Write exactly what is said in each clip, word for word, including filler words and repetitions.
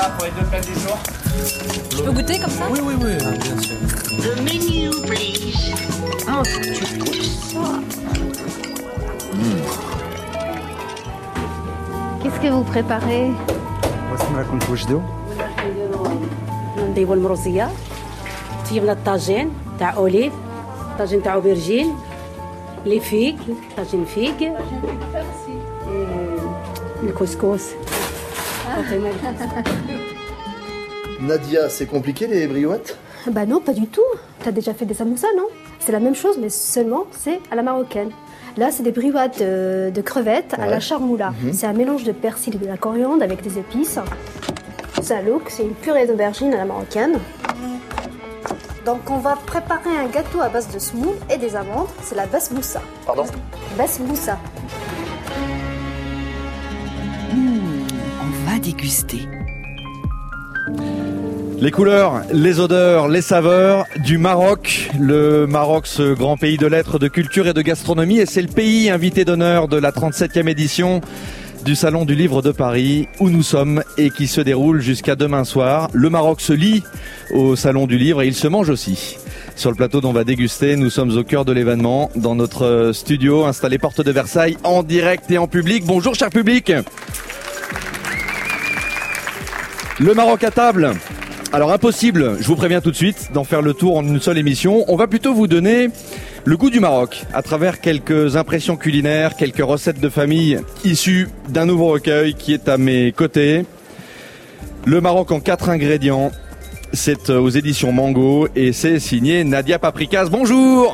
Voilà, pour les deux plats du jour. Je peux goûter comme ça? Oui, oui, oui, bien sûr. The menu, please. Oh, tu pousses ça. Qu'est-ce que vous préparez? بسم الله كنت وجدوا نديروا المروزيه طيبنا الطاجين تاع اوليف طاجين تاع اوبرجين لي فيك طاجين فيك الكسكس. Nadia, c'est compliqué les briottes? Bah non, pas du tout. T'as déjà fait des samoussas, non? C'est la même chose, mais seulement c'est à la marocaine. Là, c'est des briottes de, de crevettes à Ouais. la charmoula. Mm-hmm. C'est un mélange de persil et de la coriandre avec des épices. Zalouk, c'est une purée d'aubergine à la marocaine. Donc, on va préparer un gâteau à base de semoule et des amandes. C'est la basboussa. Pardon? Basboussa. On va déguster. Les couleurs, les odeurs, les saveurs du Maroc. Le Maroc, ce grand pays de lettres, de culture et de gastronomie. Et c'est le pays invité d'honneur de la trente-septième édition du Salon du Livre de Paris, où nous sommes et qui se déroule jusqu'à demain soir. Le Maroc se lie au Salon du Livre et il se mange aussi. Sur le plateau dont on va déguster, nous sommes au cœur de l'événement, dans notre studio installé porte de Versailles, en direct et en public. Bonjour cher public. Le Maroc à table. Alors impossible, je vous préviens tout de suite, d'en faire le tour en une seule émission. On va plutôt vous donner le goût du Maroc à travers quelques impressions culinaires, quelques recettes de famille issues d'un nouveau recueil qui est à mes côtés. Le Maroc en quatre ingrédients, c'est aux éditions Mango et c'est signé Nadia Paprikas. Bonjour.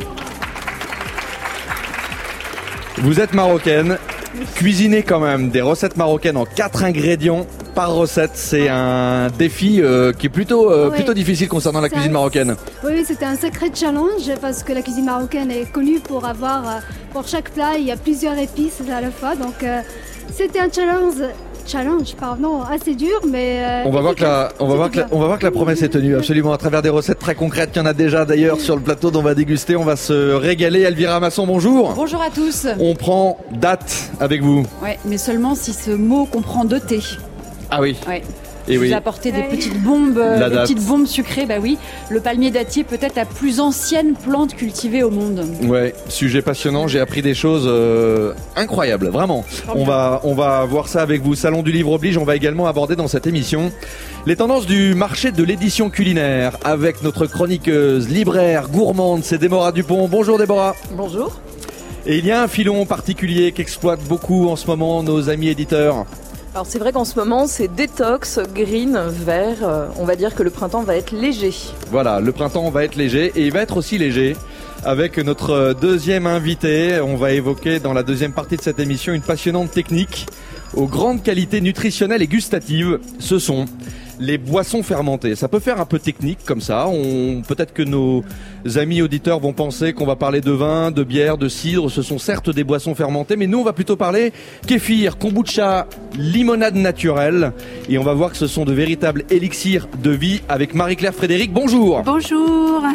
Vous êtes marocaine, cuisinez quand même des recettes marocaines en quatre ingrédients par recette. C'est un défi euh, qui est plutôt, euh, Oui. plutôt difficile concernant la C'est cuisine un- marocaine. Oui, oui, c'était un sacré challenge parce que la cuisine marocaine est connue pour avoir, euh, pour chaque plat, il y a plusieurs épices à la fois. Donc, euh, c'était un challenge, challenge, pardon, assez dur, mais. euh, On va voir que la, on va voir que la, efficace. on va voir que la promesse est tenue absolument à travers des recettes très concrètes. Il y en a déjà d'ailleurs sur le plateau dont on va déguster. On va se régaler. Elvira Masson, bonjour. Bonjour à tous. On prend date avec vous. Ouais, mais seulement si ce mot comprend deux T. Ah oui. Ouais. Et Je vous oui. ai apporté des Ouais. petites bombes, euh, La des date. petites bombes sucrées. Bah oui, le palmier dattier peut être la plus ancienne plante cultivée au monde. Ouais, sujet passionnant. J'ai appris des choses euh, incroyables, vraiment. On va, on va voir ça avec vous. Salon du Livre oblige. On va également aborder dans cette émission les tendances du marché de l'édition culinaire avec notre chroniqueuse, libraire, gourmande, c'est Déborah Dupont. Bonjour Déborah. Bonjour. Et il y a un filon particulier qu'exploitent beaucoup en ce moment nos amis éditeurs. Alors c'est vrai qu'en ce moment c'est détox, green, vert. Euh, on va dire que le printemps va être léger. Voilà, le printemps va être léger et il va être aussi léger avec notre deuxième invité. On va évoquer dans la deuxième partie de cette émission une passionnante technique aux grandes qualités nutritionnelles et gustatives. Ce sont les boissons fermentées. Ça peut faire un peu technique comme ça. On, peut-être que nos amis auditeurs vont penser qu'on va parler de vin, de bière, de cidre. Ce sont certes des boissons fermentées, mais nous on va plutôt parler kéfir, kombucha, limonade naturelle. Et on va voir que ce sont de véritables élixirs de vie avec Marie-Claire Frédéric. Bonjour. Bonjour.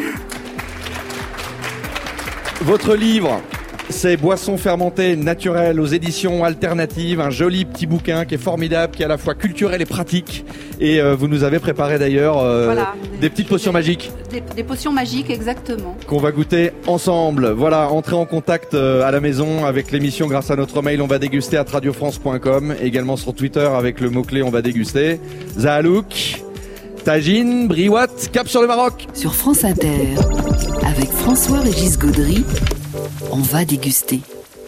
Votre livre, c'est Boissons fermentées naturelles aux éditions alternatives, un joli petit bouquin qui est formidable, qui est à la fois culturel et pratique. Et euh, vous nous avez préparé d'ailleurs euh, Voilà. des petites potions magiques Des, des potions magiques, exactement. qu'on va goûter ensemble. Voilà, entrez en contact euh, à la maison avec l'émission grâce à notre mail on va déguster à radio france point com, également sur Twitter avec le mot-clé on va déguster. Zahalouk, tagine, briouate, cap sur le Maroc. Sur France Inter, avec François-Régis Gaudry, on va déguster.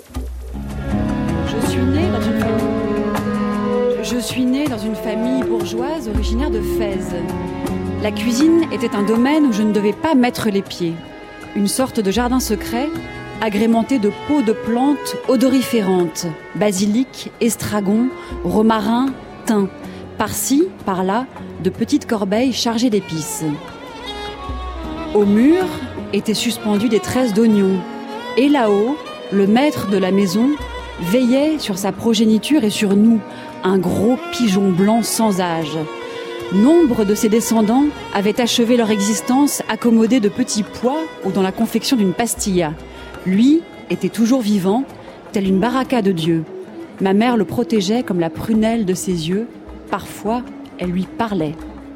Je suis née dans une famille. Je suis née dans une famille bourgeoise originaire de Fès. La cuisine était un domaine où je ne devais pas mettre les pieds. Une sorte de jardin secret, agrémenté de pots de plantes odoriférantes, basilic, estragon, romarin, thym. Par-ci, par-là, de petites corbeilles chargées d'épices. Au mur étaient suspendus des tresses d'oignons. Et là-haut, le maître de la maison veillait sur sa progéniture et sur nous, un gros pigeon blanc sans âge. Nombre de ses descendants avaient achevé leur existence accommodés de petits pois ou dans la confection d'une pastilla. Lui était toujours vivant, tel une baraka de Dieu. Ma mère le protégeait comme la prunelle de ses yeux. Parfois, elle lui parlait.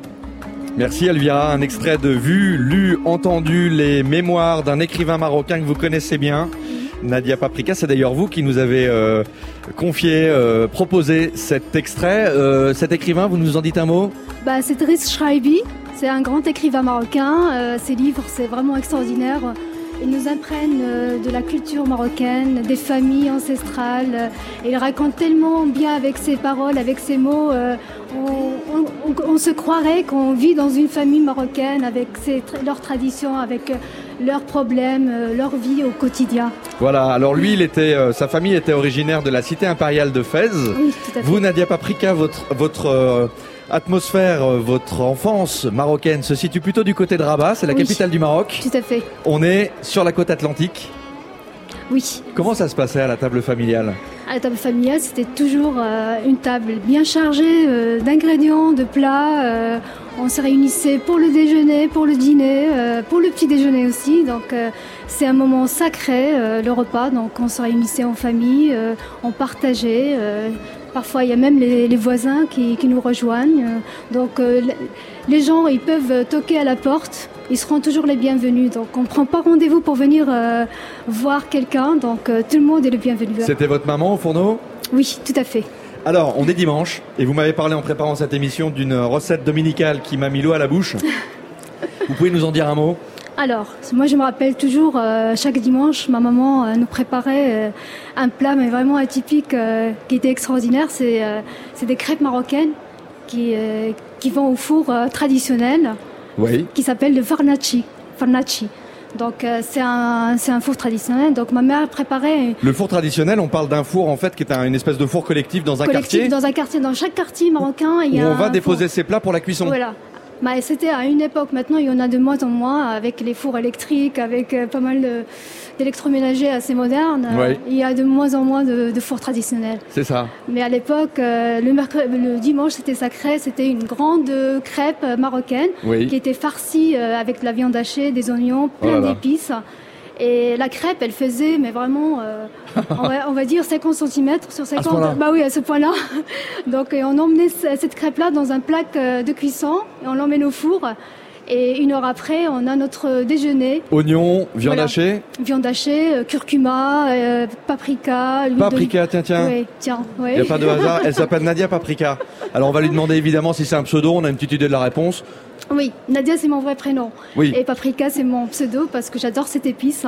Merci Elvira, un extrait de Vu, lu, entendu, les mémoires d'un écrivain marocain que vous connaissez bien. Nadia Paprika, c'est d'ailleurs vous qui nous avez euh, confié, euh, proposé cet extrait. Euh, cet écrivain, vous nous en dites un mot ? Bah, c'est Driss Chaibi, c'est un grand écrivain marocain. Euh, ses livres, c'est vraiment extraordinaire. Il nous imprègne euh, de la culture marocaine, des familles ancestrales. Euh, et il raconte tellement bien avec ses paroles, avec ses mots. Euh, on, on, on se croirait qu'on vit dans une famille marocaine avec ses, leurs traditions, avec euh, leurs problèmes, euh, leur vie au quotidien. Voilà, alors lui, il était, euh, sa famille était originaire de la cité impériale de Fès. Oui, tout à fait. Vous, Nadia Paprika, votre, votre euh, atmosphère, euh, votre enfance marocaine se situe plutôt du côté de Rabat, c'est la Oui, capitale du Maroc. Tout à fait. On est sur la côte atlantique. Oui. Comment ça se passait à la table familiale ? À la table familiale, c'était toujours euh, une table bien chargée euh, d'ingrédients, de plats. Euh, on se réunissait pour le déjeuner, pour le dîner, euh, pour le petit déjeuner aussi. Donc euh, c'est un moment sacré, euh, le repas. Donc on se réunissait en famille, euh, on partageait. Euh, Parfois, il y a même les, les voisins qui, qui nous rejoignent. Donc, euh, les gens, ils peuvent toquer à la porte. Ils seront toujours les bienvenus. Donc, on ne prend pas rendez-vous pour venir euh, voir quelqu'un. Donc, euh, tout le monde est le bienvenu. C'était votre maman au fourneau ? Oui, tout à fait. Alors, on est dimanche et vous m'avez parlé en préparant cette émission d'une recette dominicale qui m'a mis l'eau à la bouche. Vous pouvez nous en dire un mot ? Alors, moi je me rappelle toujours, euh, chaque dimanche, ma maman euh, nous préparait euh, un plat, mais vraiment atypique, euh, qui était extraordinaire. C'est, euh, c'est des crêpes marocaines qui, euh, qui vont au four euh, traditionnel, oui. qui s'appelle le farnaci. farnaci. Donc euh, c'est, un, c'est un four traditionnel. Donc ma mère préparait... Le four traditionnel, on parle d'un four en fait qui est un, une espèce de four collectif dans un collectif, quartier. Dans un quartier, dans chaque quartier marocain. Il y a où on va un déposer four. ses plats pour la cuisson. Voilà. Bah, c'était à une époque, maintenant il y en a de moins en moins, avec les fours électriques, avec euh, pas mal de, d'électroménagers assez modernes. Oui. Euh, il y a de moins en moins de, de fours traditionnels. C'est ça. Mais à l'époque, euh, le, mercredi, le dimanche c'était sacré, c'était une grande crêpe marocaine oui. qui était farcie euh, avec de la viande hachée, des oignons, plein oh là d'épices. Et la crêpe, elle faisait, mais vraiment, euh, on, va, on va dire cinquante centimètres sur cinquante. Bah oui, à ce point-là. Donc, on emmenait cette crêpe-là dans un plaque de cuisson et on l'emmène au four. Et une heure après, on a notre déjeuner. Oignons, viande voilà. hachée. Viande hachée, euh, curcuma, euh, paprika. Paprika, tiens, tiens. Oui, tiens. Oui. Il n'y a pas de hasard. Elle s'appelle Nadia Paprika. Alors, on va lui demander évidemment si c'est un pseudo. On a une petite idée de la réponse. Oui, Nadia, c'est mon vrai prénom. Oui. Et Paprika, c'est mon pseudo parce que j'adore cette épice.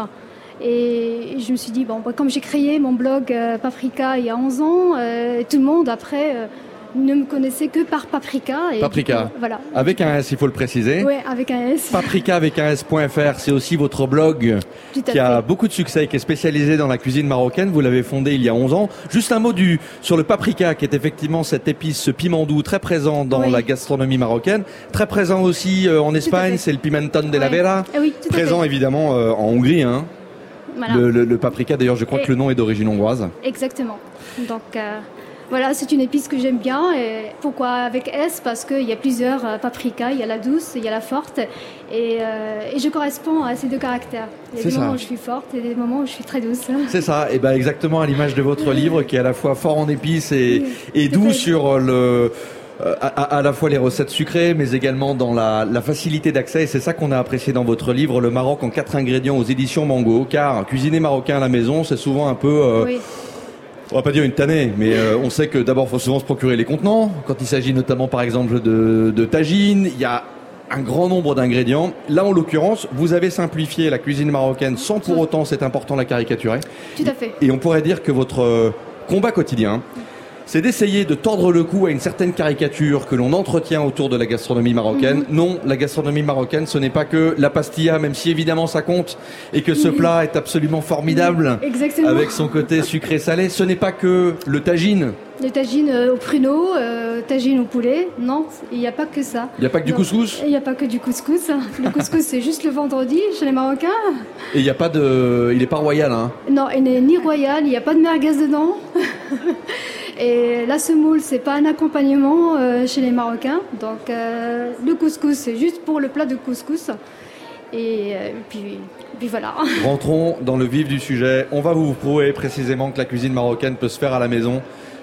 Et je me suis dit, bon, comme j'ai créé mon blog euh, Paprika il y a onze ans, euh, tout le monde après euh, ne me connaissait que par Paprika. Et Paprika. Coup, voilà. Avec un S, il faut le préciser. Oui, avec un S. Paprika avec un S.fr, c'est aussi votre blog Tout à qui a fait. beaucoup de succès et qui est spécialisé dans la cuisine marocaine. Vous l'avez fondé il y a onze ans. Juste un mot du, sur le paprika, qui est effectivement cette épice, ce piment doux très présent dans oui. la gastronomie marocaine. Très présent aussi euh, en Espagne, c'est le pimentón de la ouais. vera. Eh oui, tout présent à fait. évidemment euh, en Hongrie. Hein. Voilà. Le, le, le paprika, d'ailleurs, je crois et que le nom est d'origine hongroise. Exactement. Donc... Euh... Voilà, c'est une épice que j'aime bien. Et pourquoi avec S ? Parce qu'il y a plusieurs euh, paprikas. Il y a la douce, il y a la forte. Et, euh, et je corresponds à ces deux caractères. Il y a C'est des ça. moments où je suis forte et des moments où je suis très douce. C'est ça, et ben exactement à l'image de votre livre qui est à la fois fort en épices et, et doux sur le... À, à, à la fois les recettes sucrées, mais également dans la, la facilité d'accès. Et c'est ça qu'on a apprécié dans votre livre, Le Maroc en quatre ingrédients aux éditions Mango. Car cuisiner marocain à la maison, c'est souvent un peu... Euh, oui. On va pas dire une tannée, mais euh, on sait que d'abord, il faut souvent se procurer les contenants. Quand il s'agit notamment, par exemple, de, de tagine, il y a un grand nombre d'ingrédients. Là, en l'occurrence, vous avez simplifié la cuisine marocaine sans pour autant, c'est important, la caricaturer. Tout à fait. Et on pourrait dire que votre euh, combat quotidien, c'est d'essayer de tordre le cou à une certaine caricature que l'on entretient autour de la gastronomie marocaine. Mm-hmm. Non, la gastronomie marocaine, ce n'est pas que la pastilla, même si évidemment ça compte, et que ce plat est absolument formidable, Exactement. avec son côté sucré-salé. Ce n'est pas que le tagine. Le tagine euh, au pruneau, euh, tagine au poulet, non, il n'y a pas que ça. Il n'y a pas que du non. couscous. Il n'y a pas que du couscous. Le couscous, c'est juste le vendredi chez les Marocains. Et il n'y a pas de... Il n'est pas royal, hein. Non, il n'est ni royal, il n'y a pas de merguez dedans. Et la semoule, c'est pas un accompagnement euh, chez les Marocains. Donc euh, le couscous, c'est juste pour le plat de couscous. Et euh, puis, puis voilà. Rentrons dans le vif du sujet. On va vous prouver précisément que la cuisine marocaine peut se faire à la maison.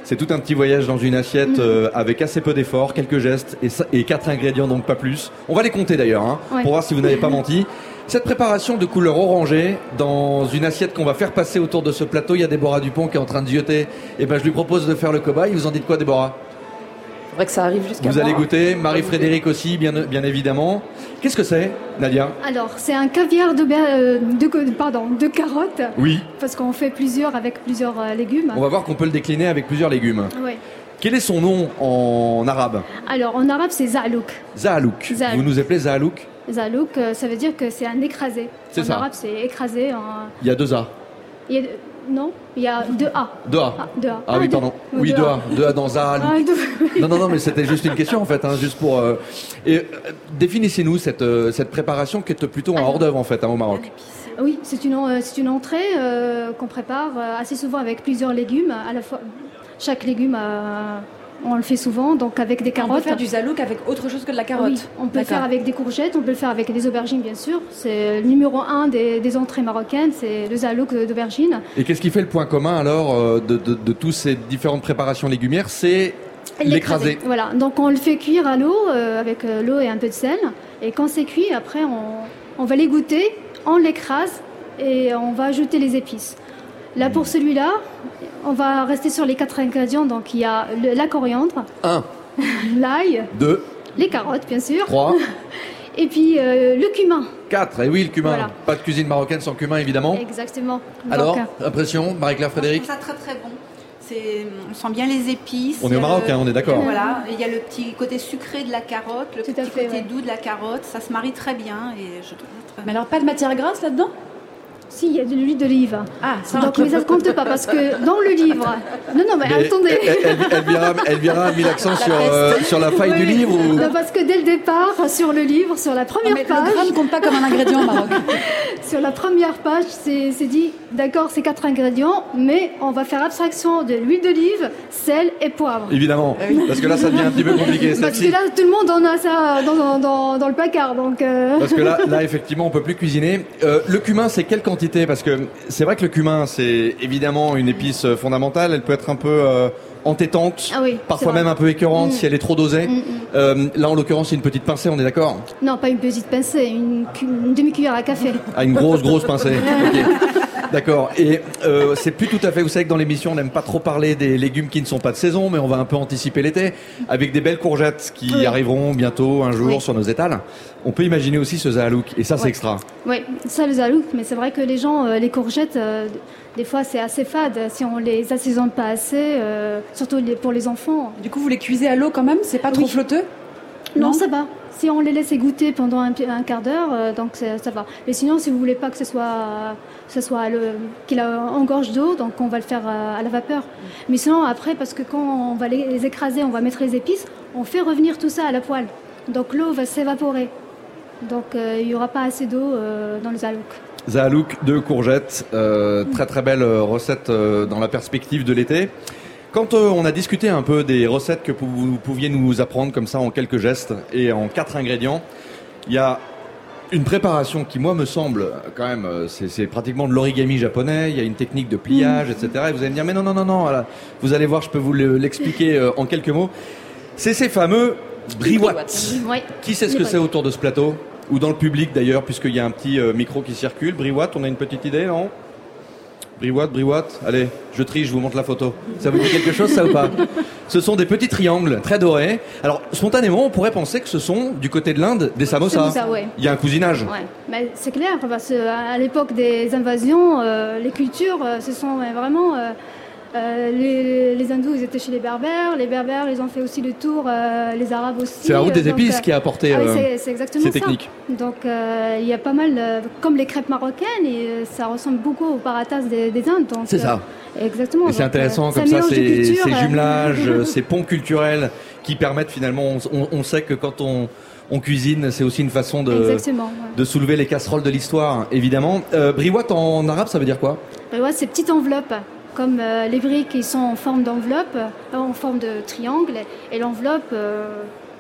C'est tout un petit voyage dans une assiette euh, avec assez peu d'efforts, quelques gestes et, ça- et quatre ingrédients, donc pas plus. On va les compter d'ailleurs, hein, Ouais. pour voir si vous n'avez pas menti. Cette préparation de couleur orangée dans une assiette qu'on va faire passer autour de ce plateau, il y a Déborah Dupont qui est en train de zioter. Et ben je lui propose de faire le cobaye. Vous en dites quoi, Déborah? Faudrait que ça arrive jusqu'à Vous moi. allez goûter, Marie-Frédéric aussi, bien, bien évidemment. Qu'est-ce que c'est, Nadia? Alors, c'est un caviar de, euh, de, co- pardon, de carottes. Oui. Parce qu'on fait plusieurs avec plusieurs euh, légumes. On va voir qu'on peut le décliner avec plusieurs légumes. Ouais. Quel est son nom en arabe? Alors, en arabe, c'est za'alouk. Zahalouk. Zahalouk. Vous nous appelez Zahalouk? Za'alouk, euh, ça veut dire que c'est un écrasé. C'est en ça. arabe, c'est écrasé. En... Il y a deux A. Il y a... Non, il y a deux A. Deux A. Ah, deux A. Ah oui, deux- pardon. deux Oui, A. deux A. Deux A dans Zahalouk. Ah, deux- Non, non, non, mais c'était juste une question en fait, hein, juste pour. euh, Et euh, définissez-nous cette euh, cette préparation qui est plutôt un hors d'œuvre en fait, hein, au Maroc. Oui, c'est une, euh, c'est une entrée euh, qu'on prépare euh, assez souvent avec plusieurs légumes. À la fois, chaque légume, euh, on le fait souvent, donc avec des On carottes. peut faire du zalouk avec autre chose que de la carotte. Oui, on peut le D'accord. faire avec des courgettes, on peut le faire avec des aubergines, bien sûr. C'est le numéro un des, des entrées marocaines, c'est le zalouk d'aubergine. Et qu'est-ce qui fait le point commun alors euh, de, de, de toutes ces différentes préparations légumières? C'est l'écraser. Voilà, donc on le fait cuire à l'eau, euh, avec euh, l'eau et un peu de sel. Et quand c'est cuit, après, on, on va l'égoutter, on l'écrase et on va ajouter les épices. Là, pour celui-là, on va rester sur les quatre ingrédients. Donc, il y a le- la coriandre, Un, l'ail, deux, les carottes, bien sûr, trois, et puis euh, le cumin. quatre. Et oui, le cumin. Voilà. Pas de cuisine marocaine sans cumin, évidemment. Exactement. Donc, Alors, euh, impression, Marie-Claire Je Frédéric? trouve ça très très bon. C'est, on sent bien les épices. On est au Maroc, hein, on est d'accord. Voilà, il y a le petit côté sucré de la carotte, le Tout petit à fait, côté ouais. doux de la carotte. Ça se marie très bien et je trouve ça très Mais alors, pas de matière grasse là-dedans? si, il y a de l'huile d'olive. Ah, ça. Donc, mais ça ne compte pas parce que dans le livre. Non, non, mais, Mais attendez. Elle, elle, Elvira, Elvira a mis l'accent sur, euh, sur la faille du Oui. livre ou... Non, parce que dès le départ, sur le livre, sur la première Non, mais page, le gramme compte pas comme un ingrédient au Maroc. sur la première page, c'est c'est dit, d'accord, c'est quatre ingrédients, mais on va faire abstraction de l'huile d'olive, sel et poivre. Évidemment, parce que là ça devient un petit peu compliqué. Parce celle-ci. que là, tout le monde en a ça dans, dans, dans, dans le placard, donc. euh, Parce que là, là effectivement, on peut plus cuisiner. Euh, le cumin, c'est quelle quantité? Parce que c'est vrai que le cumin, c'est évidemment une épice euh, fondamentale. Elle peut être un peu euh, entêtante, Ah oui, parfois c'est vrai. même un peu écœurante Mm. si elle est trop dosée. Mm, mm. Euh, là, en l'occurrence, c'est une petite pincée, on est d'accord? Non, pas une petite pincée, une, cu- une demi-cuillère à café. Ah, une grosse, grosse pincée. Ok. D'accord. Et euh, c'est plus tout à fait. Vous savez que dans l'émission, on n'aime pas trop parler des légumes qui ne sont pas de saison, mais on va un peu anticiper l'été avec des belles courgettes qui Oui. arriveront bientôt un jour Oui. sur nos étals. On peut imaginer aussi ce zahalouk, et ça, c'est Ouais. extra. Oui, ça le zalouk, mais c'est vrai que les gens, euh, les courgettes, euh, des fois c'est assez fade si on les assaisonne pas assez, euh, surtout les- pour les enfants. Du coup, vous les cuisez à l'eau quand même? C'est pas trop Oui. flotteux? Non, Non. ça va. Si on les laisse égoutter pendant un, un quart d'heure, euh, donc c'est- ça va. Mais sinon, si vous voulez pas que ce soit, ce soit le, qu'il engorge d'eau, donc on va le faire euh, à la vapeur. Mais sinon, après, parce que quand on va les, les écraser, on va mettre les épices, on fait revenir tout ça à la poêle. Donc l'eau va s'évaporer. Donc euh, il y aura pas assez d'eau euh, dans le zalouk. Zahalouk de courgettes, euh, très très belle euh, recette euh, dans la perspective de l'été. Quand euh, on a discuté un peu des recettes que pou- vous pouviez nous apprendre comme ça en quelques gestes et en quatre ingrédients, il y a une préparation qui, moi, me semble quand même, euh, c'est, c'est pratiquement de l'origami japonais. Il y a une technique de pliage, et cetera. Et vous allez me dire, mais non, non, non, non. Voilà. Vous allez voir, je peux vous le- l'expliquer euh, en quelques mots. C'est ces fameux briouates. Oui. Qui sait ce Les que c'est briouates. autour de ce plateau? Ou dans le public d'ailleurs, puisqu'il y a un petit euh, micro qui circule. Briouates, on a une petite idée, non? Briouates, briouates. Allez, je trie, je vous montre la photo. Ça vous dit quelque chose, ça ou pas? Ce sont des petits triangles très dorés. Alors, spontanément, on pourrait penser que ce sont, du côté de l'Inde, des samosas. Samosa, ouais. Il y a un cousinage. Ouais, mais c'est clair, parce qu'à l'époque des invasions, euh, les cultures, euh, ce sont euh, vraiment... euh, euh, les, les hindous, ils étaient chez les berbères, les berbères, ils ont fait aussi le tour, euh, les arabes aussi. C'est la route des donc, épices euh, qui a apporté ah oui, euh, c'est, c'est exactement ces ça. techniques. Donc euh, il y a pas mal, euh, comme les crêpes marocaines, et euh, ça ressemble beaucoup au paratas des, des Indes. Donc, C'est ça. euh, exactement. Et c'est Donc, intéressant euh, comme un ça, mélange de ces, cultures, ces euh, jumelages, euh, ces ponts culturels qui permettent finalement, on, on- on sait que quand on, on cuisine, c'est aussi une façon de, Exactement. Ouais. de soulever les casseroles de l'histoire, évidemment. Euh, briouate en arabe, ça veut dire quoi? Ben ouais, ces petites enveloppes, comme euh, les briques qui sont en forme d'enveloppe, euh, en forme de triangle, et l'enveloppe, euh,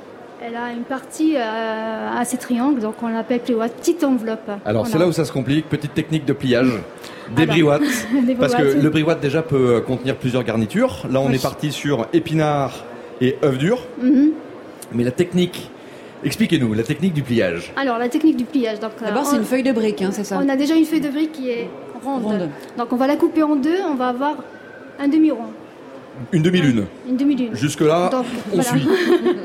elle a une partie euh, assez triangle, donc on l'appelle briouat, petite enveloppe. Alors, On c'est a- là où ça se complique. Petite technique de pliage. Des Alors, briouats. des Parce que briouats. le briouat, déjà, peut contenir plusieurs garnitures. Là, on Oui. est parti sur épinards et œufs durs. Mhm. Mais la technique, expliquez-nous, la technique du pliage. Alors, la technique du pliage. Donc, euh, D'abord, c'est on- une feuille de brique, hein, c'est ça? On a déjà une feuille de brique qui est ronde. Ronde. Donc, on va la couper en deux, on va avoir un demi-rond, Une demi-lune. une demi-lune. Jusque-là, Donc, on voilà. suit.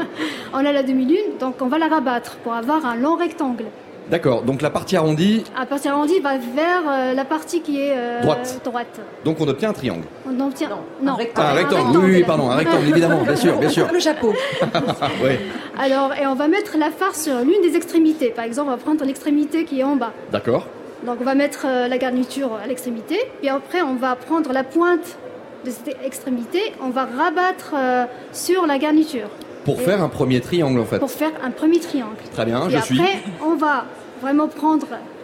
On a la demi-lune, donc on va la rabattre pour avoir un long rectangle. D'accord, donc la partie arrondie, À partir arrondi va vers euh, la partie qui est euh, Droite. droite. donc on obtient un triangle. On obtient non, un rectangle. Ah, un rectangle, oui, oui, pardon, un rectangle, évidemment, bien sûr, bien sûr. Le chapeau. Oui, Alors, et on va mettre la farce sur l'une des extrémités. Par exemple, on va prendre l'extrémité qui est en bas. d'accord. Donc, on va mettre euh, la garniture à l'extrémité. Puis après, on va prendre la pointe de cette extrémité. On va rabattre euh, sur la garniture Pour Et- faire un premier triangle, en fait. pour faire un premier triangle. Très bien, Et je après, suis. on va vraiment prendre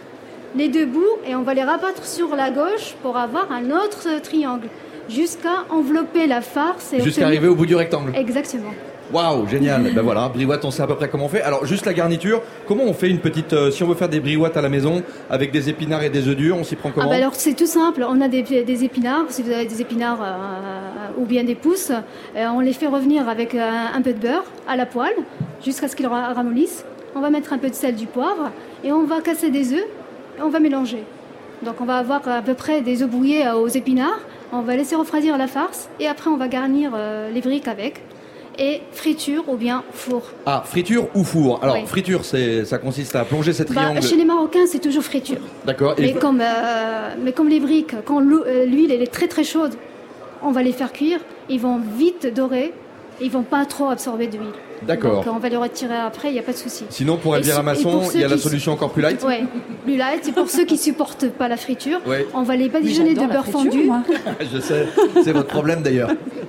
les deux bouts et on va les rabattre sur la gauche pour avoir un autre triangle. Jusqu'à envelopper la farce. et Jusqu'à obtenir- arriver au bout du rectangle. Exactement. Waouh, génial. Ben voilà, briouat, on sait à peu près comment on fait. Alors, juste la garniture, comment on fait une petite... euh, si on veut faire des briouats à la maison, avec des épinards et des œufs durs, on s'y prend Ah comment? bah alors c'est tout simple, on a des, des épinards, si vous avez des épinards euh, ou bien des pousses, euh, on les fait revenir avec euh, un peu de beurre à la poêle jusqu'à ce qu'ils ra- ramollissent. On va mettre un peu de sel, du poivre et on va casser des œufs et on va mélanger. Donc on va avoir à peu près des œufs brouillés euh, aux épinards, on va laisser refroidir la farce et après on va garnir euh, les briques avec. Et friture ou bien four. Ah, friture ou four? Alors, Oui. friture, c'est, ça consiste à plonger ces Bah, triangles. chez les Marocains, c'est toujours friture. D'accord. Mais Et comme, euh, mais comme les briques, quand l'eau- euh, l'huile elle est très très chaude, on va les faire cuire. Ils vont vite dorer. Ils vont pas trop absorber d'huile. D'accord. Donc on va les retirer après, il n'y a pas de souci. sinon, pour Et Elvira su- et Masson, pour il ceux y a la qui- solution encore plus light. Ouais, plus light. C'est pour ceux qui supportent pas la friture. Ouais. On va les badigeonner de j'adore la beurre friture, fondu. moi. Je sais, c'est votre problème d'ailleurs.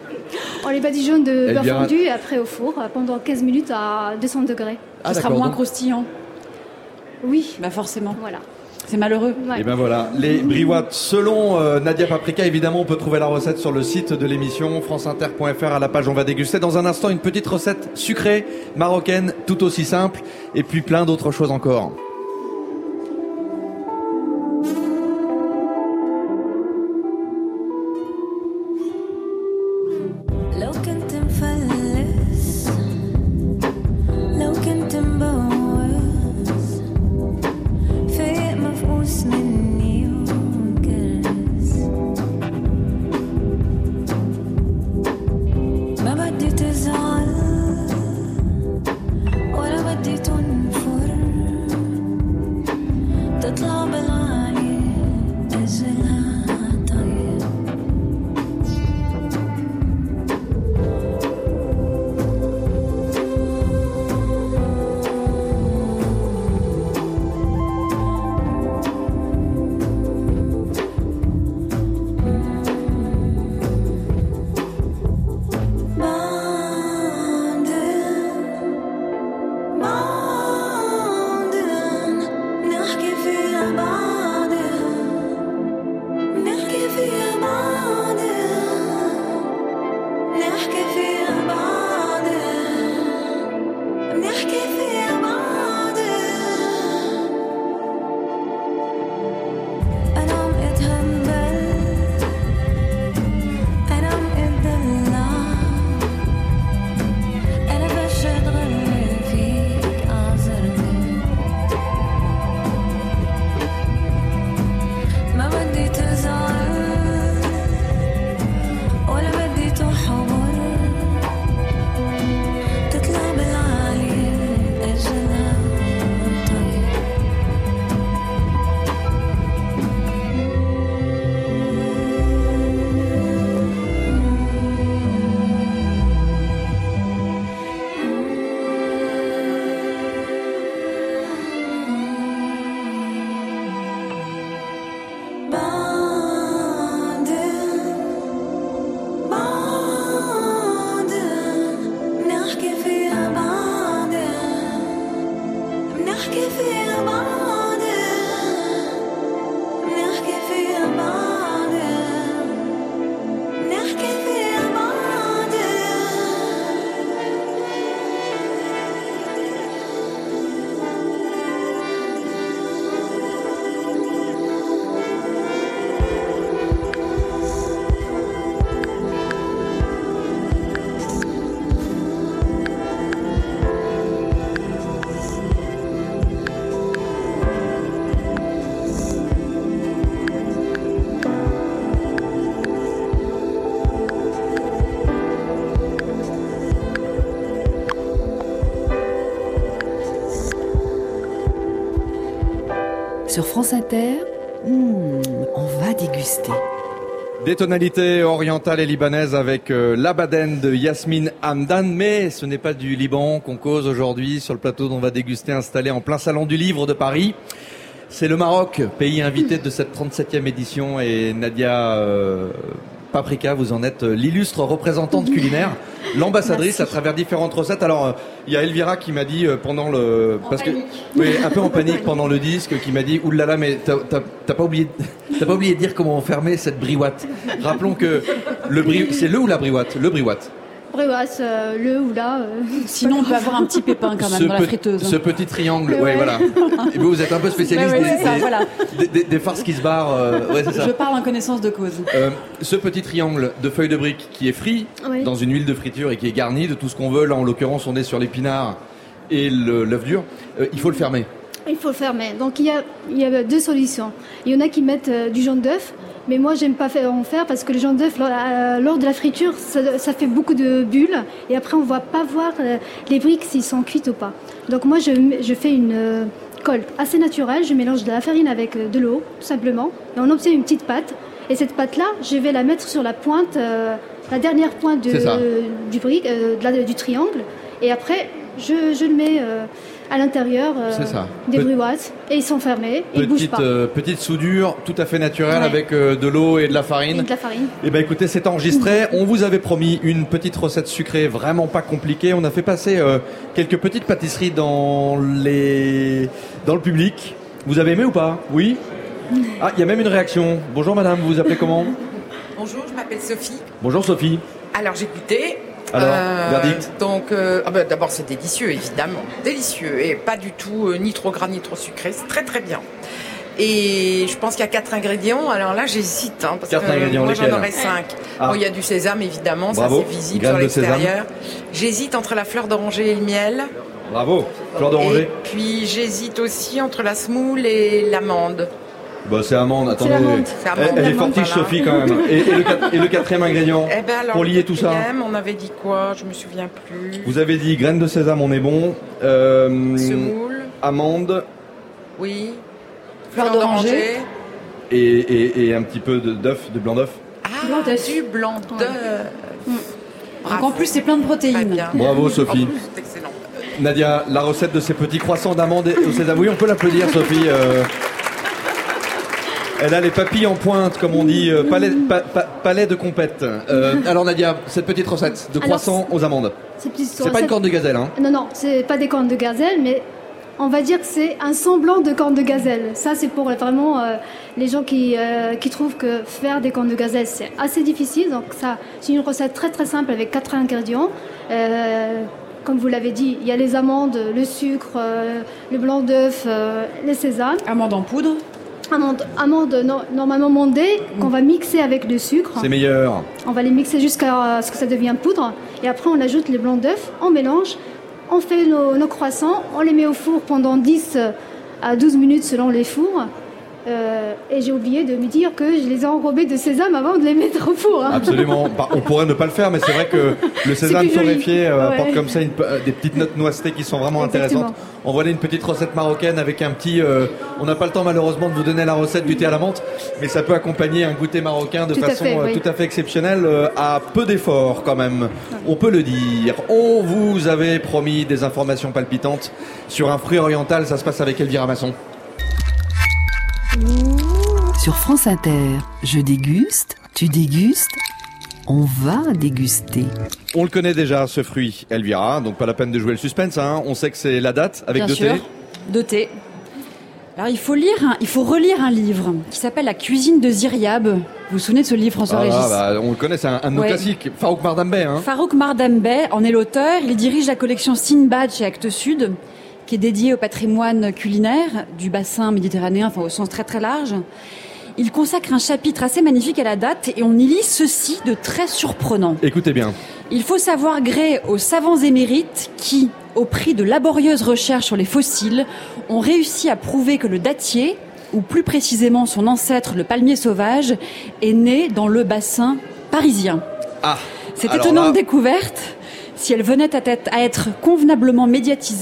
On les badigeonne de beurre Elvira- fondu et après au four euh, pendant quinze minutes à deux cents degrés. Ah, Ce sera d'accord, moins donc- croustillant. Oui, Bah forcément. voilà. C'est malheureux. Ouais. Et ben voilà, les briouats selon euh, Nadia Paprika, évidemment on peut trouver la recette sur le site de l'émission franceinter point f r à la page on va déguster. Dans un instant une petite recette sucrée, marocaine, tout aussi simple, et puis plein d'autres choses encore. لو كنت مفلس لو كنت مبوس فايق مفقوس مني وكرس ما بدي تزعل ولا بدي تنفر Sur France Inter, mmh, on va déguster. Des tonalités orientales et libanaises avec euh, l'Abaden de Yasmine Hamdan, mais ce n'est pas du Liban qu'on cause aujourd'hui sur le plateau dont on va déguster, installé en plein salon du livre de Paris. C'est le Maroc, pays invité de cette trente-septième édition, et Nadia euh, Paprika, vous en êtes l'illustre représentante culinaire, l'ambassadrice. Merci. À travers différentes recettes. Alors, il y a Elvira qui m'a dit euh, pendant le... En parce panique. que, oui, un peu en panique pendant le disque, qui m'a dit « Oulala, mais t'as, t'as, t'as pas oublié... » T'as pas oublié de dire comment on fermait cette briouate. Rappelons que le bri... c'est le ou la briouate? Le briouate. Briouate, euh, le ou la. Euh, Sinon, on peut avoir un petit pépin quand même ce dans pe- la friteuse. Ce petit triangle, ouais, ouais. voilà. Et vous, vous êtes un peu spécialiste ouais, ouais, des, c'est ça, des, voilà. des, des, des farces qui se barrent. Euh, ouais, c'est ça. Je parle en connaissance de cause. Euh, ce petit triangle de feuilles de briques qui est frit Oui. dans une huile de friture et qui est garni de tout ce qu'on veut. Là, en l'occurrence, on est sur l'épinard et le, l'œuf dur. Euh, il faut le fermer. Il faut le fermer. Donc il y a, il y a deux solutions. Il y en a qui mettent euh, du jaune d'œuf, mais moi j'aime pas faire, en faire parce que le jaune d'œuf, lors, euh, lors de la friture, ça, ça fait beaucoup de bulles et après on ne va pas voir euh, les briques s'ils sont cuites ou pas. Donc moi je, je fais une euh, colle assez naturelle, je mélange de la farine avec euh, de l'eau, tout simplement, et on obtient une petite pâte. Et cette pâte-là, je vais la mettre sur la pointe, euh, la dernière pointe de, euh, du, brique, euh, de la, du triangle, et après je, je le mets... Euh, à l'intérieur euh, des briouates et ils sont fermés, et ils bougent pas. Euh, petite soudure tout à fait naturelle, ouais. Avec euh, de l'eau et de la farine. Et de la farine. Et ben écoutez, c'est enregistré. On vous avait promis une petite recette sucrée, vraiment pas compliquée. On a fait passer euh, quelques petites pâtisseries dans les dans le public. Vous avez aimé ou pas? Oui. Ah, il y a même une réaction. Bonjour madame, vous vous appelez comment? Bonjour, je m'appelle Sophie. Bonjour Sophie. Alors j'ai goûté. Alors, euh, verdict. Donc, euh, ah ben, d'abord c'est délicieux, évidemment, délicieux, et pas du tout euh, ni trop gras ni trop sucré, c'est très très bien. Et je pense qu'il y a quatre ingrédients. Alors là, j'hésite, hein, parce quatre que ingrédients, moi lesquels? J'en aurais cinq. Ah. Bon, il y a du sésame, évidemment, Bravo. ça c'est visible Graines sur de l'extérieur. J'hésite entre la fleur d'oranger et le miel. Bravo, fleur d'oranger. Et puis j'hésite aussi entre la semoule et l'amande. Bah, c'est amande, attendez. C'est l'amande. C'est amande, elle, elle est l'amande, fortiche, voilà. Sophie, quand même. Et, et, le, et le quatrième ingrédient, eh ben alors, pour lier tout ça? On avait dit quoi? Je me souviens plus. Vous avez dit graines de sésame, on est bon. Euh, Semoule. Amande. Oui. Fleur d'oranger. Et, et, et un petit peu de, d'œuf, de blanc d'œuf. Ah, blanc d'œuf. Du blanc d'œuf. Mmh. Donc en plus, c'est plein de protéines. Bravo, Sophie. En plus, c'est excellent. Nadia, la recette de ces petits croissants d'amande au sésame. Oui, on peut l'applaudir, Sophie. Euh... Elle a les papilles en pointe, comme on dit, euh, palais, pa, pa, palais de compète. Euh, alors Nadia, cette petite recette de croissants aux amandes. C'est pas une corne de gazelle, hein? Non, non, c'est pas des cornes de gazelle, mais on va dire que c'est un semblant de corne de gazelle. Ça, c'est pour vraiment euh, les gens qui, euh, qui trouvent que faire des cornes de gazelle, c'est assez difficile. Donc ça, c'est une recette très très simple avec quatre ingrédients. Euh, Comme vous l'avez dit, il y a les amandes, le sucre, euh, le blanc d'œuf, euh, les sésames. Amandes en poudre. Amandes, amandes no- normalement mondées, mmh. qu'on va mixer avec le sucre. C'est meilleur. On va les mixer jusqu'à ce que ça devienne poudre. Et après, on ajoute les blancs d'œuf, on mélange, on fait nos, nos croissants, on les met au four pendant dix à douze minutes selon les fours. Euh, et j'ai oublié de me dire que je les ai enrobés de sésame avant de les mettre au four. Hein. Absolument. On pourrait ne pas le faire, mais c'est vrai que le sésame torréfié euh, ouais. apporte comme ça une, euh, des petites notes noissetées qui sont vraiment Exactement. intéressantes. On voilà une petite recette marocaine avec un petit... Euh, on n'a pas le temps malheureusement de vous donner la recette du thé à la menthe, mais ça peut accompagner un goûter marocain de tout façon à fait, euh, oui. tout à fait exceptionnelle, euh, à peu d'efforts quand même. Ouais. On peut le dire. On vous avait promis des informations palpitantes sur un fruit oriental. Ça se passe avec Elvira Masson. Sur France Inter, je déguste, tu dégustes, on va déguster. On le connaît déjà, ce fruit, Elvira, donc pas la peine de jouer le suspense, hein. On sait que c'est la date avec Bien deux sûr, thés. deux thés. Alors il faut lire, un, il faut relire un livre qui s'appelle La cuisine de Ziryab. Vous vous souvenez de ce livre, François ah, Régis? bah, On le connaît, c'est un, un de nos ouais. classiques. Farouk Mardambey. Hein. Farouk Mardambey en est l'auteur. Il dirige la collection Sinbad chez Actes Sud, qui est dédiée au patrimoine culinaire du bassin méditerranéen, enfin au sens très très large. Il consacre un chapitre assez magnifique à la date et on y lit ceci de très surprenant. Écoutez bien. Il faut savoir gré aux savants émérites qui, au prix de laborieuses recherches sur les fossiles, ont réussi à prouver que le dattier, ou plus précisément son ancêtre, le palmier sauvage, est né dans le bassin parisien. Ah, Cette alors étonnante là... découverte, si elle venait à être, à être convenablement médiatisée,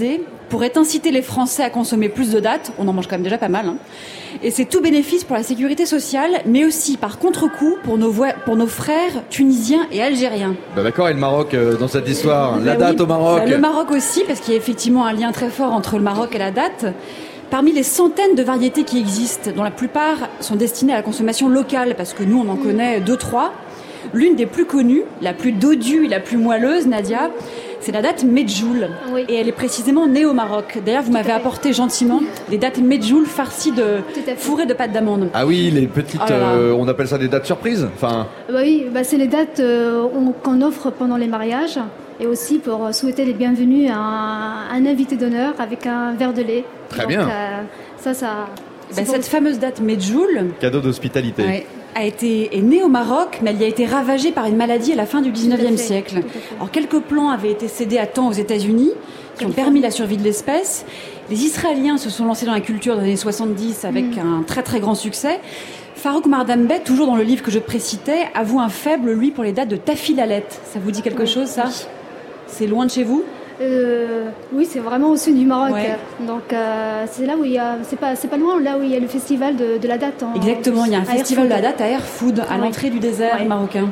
pourrait inciter les Français à consommer plus de dattes. On en mange quand même déjà pas mal. Hein. Et c'est tout bénéfice pour la sécurité sociale, mais aussi par contre-coup pour nos, vo- pour nos frères tunisiens et algériens. Bah d'accord, et le Maroc euh, dans cette histoire, Bah la date oui. au Maroc. Bah, le Maroc aussi, parce qu'il y a effectivement un lien très fort entre le Maroc et la date. Parmi les centaines de variétés qui existent, dont la plupart sont destinées à la consommation locale, parce que nous on en connaît deux, trois, l'une des plus connues, la plus dodue et la plus moelleuse, Nadia, c'est la date Medjool. Oui. Et elle est précisément née au Maroc. D'ailleurs, vous m'avez apporté gentiment des dates Medjool farcies de fourrées de pâte d'amande. Ah oui, les petites, oh là là. Euh, on appelle ça des dates surprises. Enfin. Bah oui, bah c'est les dates euh, on- qu'on offre pendant les mariages et aussi pour souhaiter les bienvenus à un, un invité d'honneur avec un verre de lait. Très Donc, bien. Euh, ça, ça. Bah, cette fameuse date Medjool. Cadeau d'hospitalité. Ouais, a été, est née au Maroc, mais elle y a été ravagée par une maladie à la fin du dix-neuvième siècle. Alors, quelques plants avaient été cédés à temps aux États-Unis, qui ont permis la survie de l'espèce. Les Israéliens se sont lancés dans la culture dans les années soixante-dix avec Mm. un très très grand succès. Farouk Mardambeh, toujours dans le livre que je précitais, avoue un faible, lui, pour les dates de Tafilalet. Ça vous dit quelque Oui. chose, ça? C'est loin de chez vous? Euh, oui, c'est vraiment au sud du Maroc. Ouais. Donc euh, c'est là où il y a, c'est pas, c'est pas loin, là où il y a le festival de, de la date. En, Exactement, il y a un à festival de la Erfoud. date à Erfoud, à Ouais. l'entrée du désert Ouais. marocain.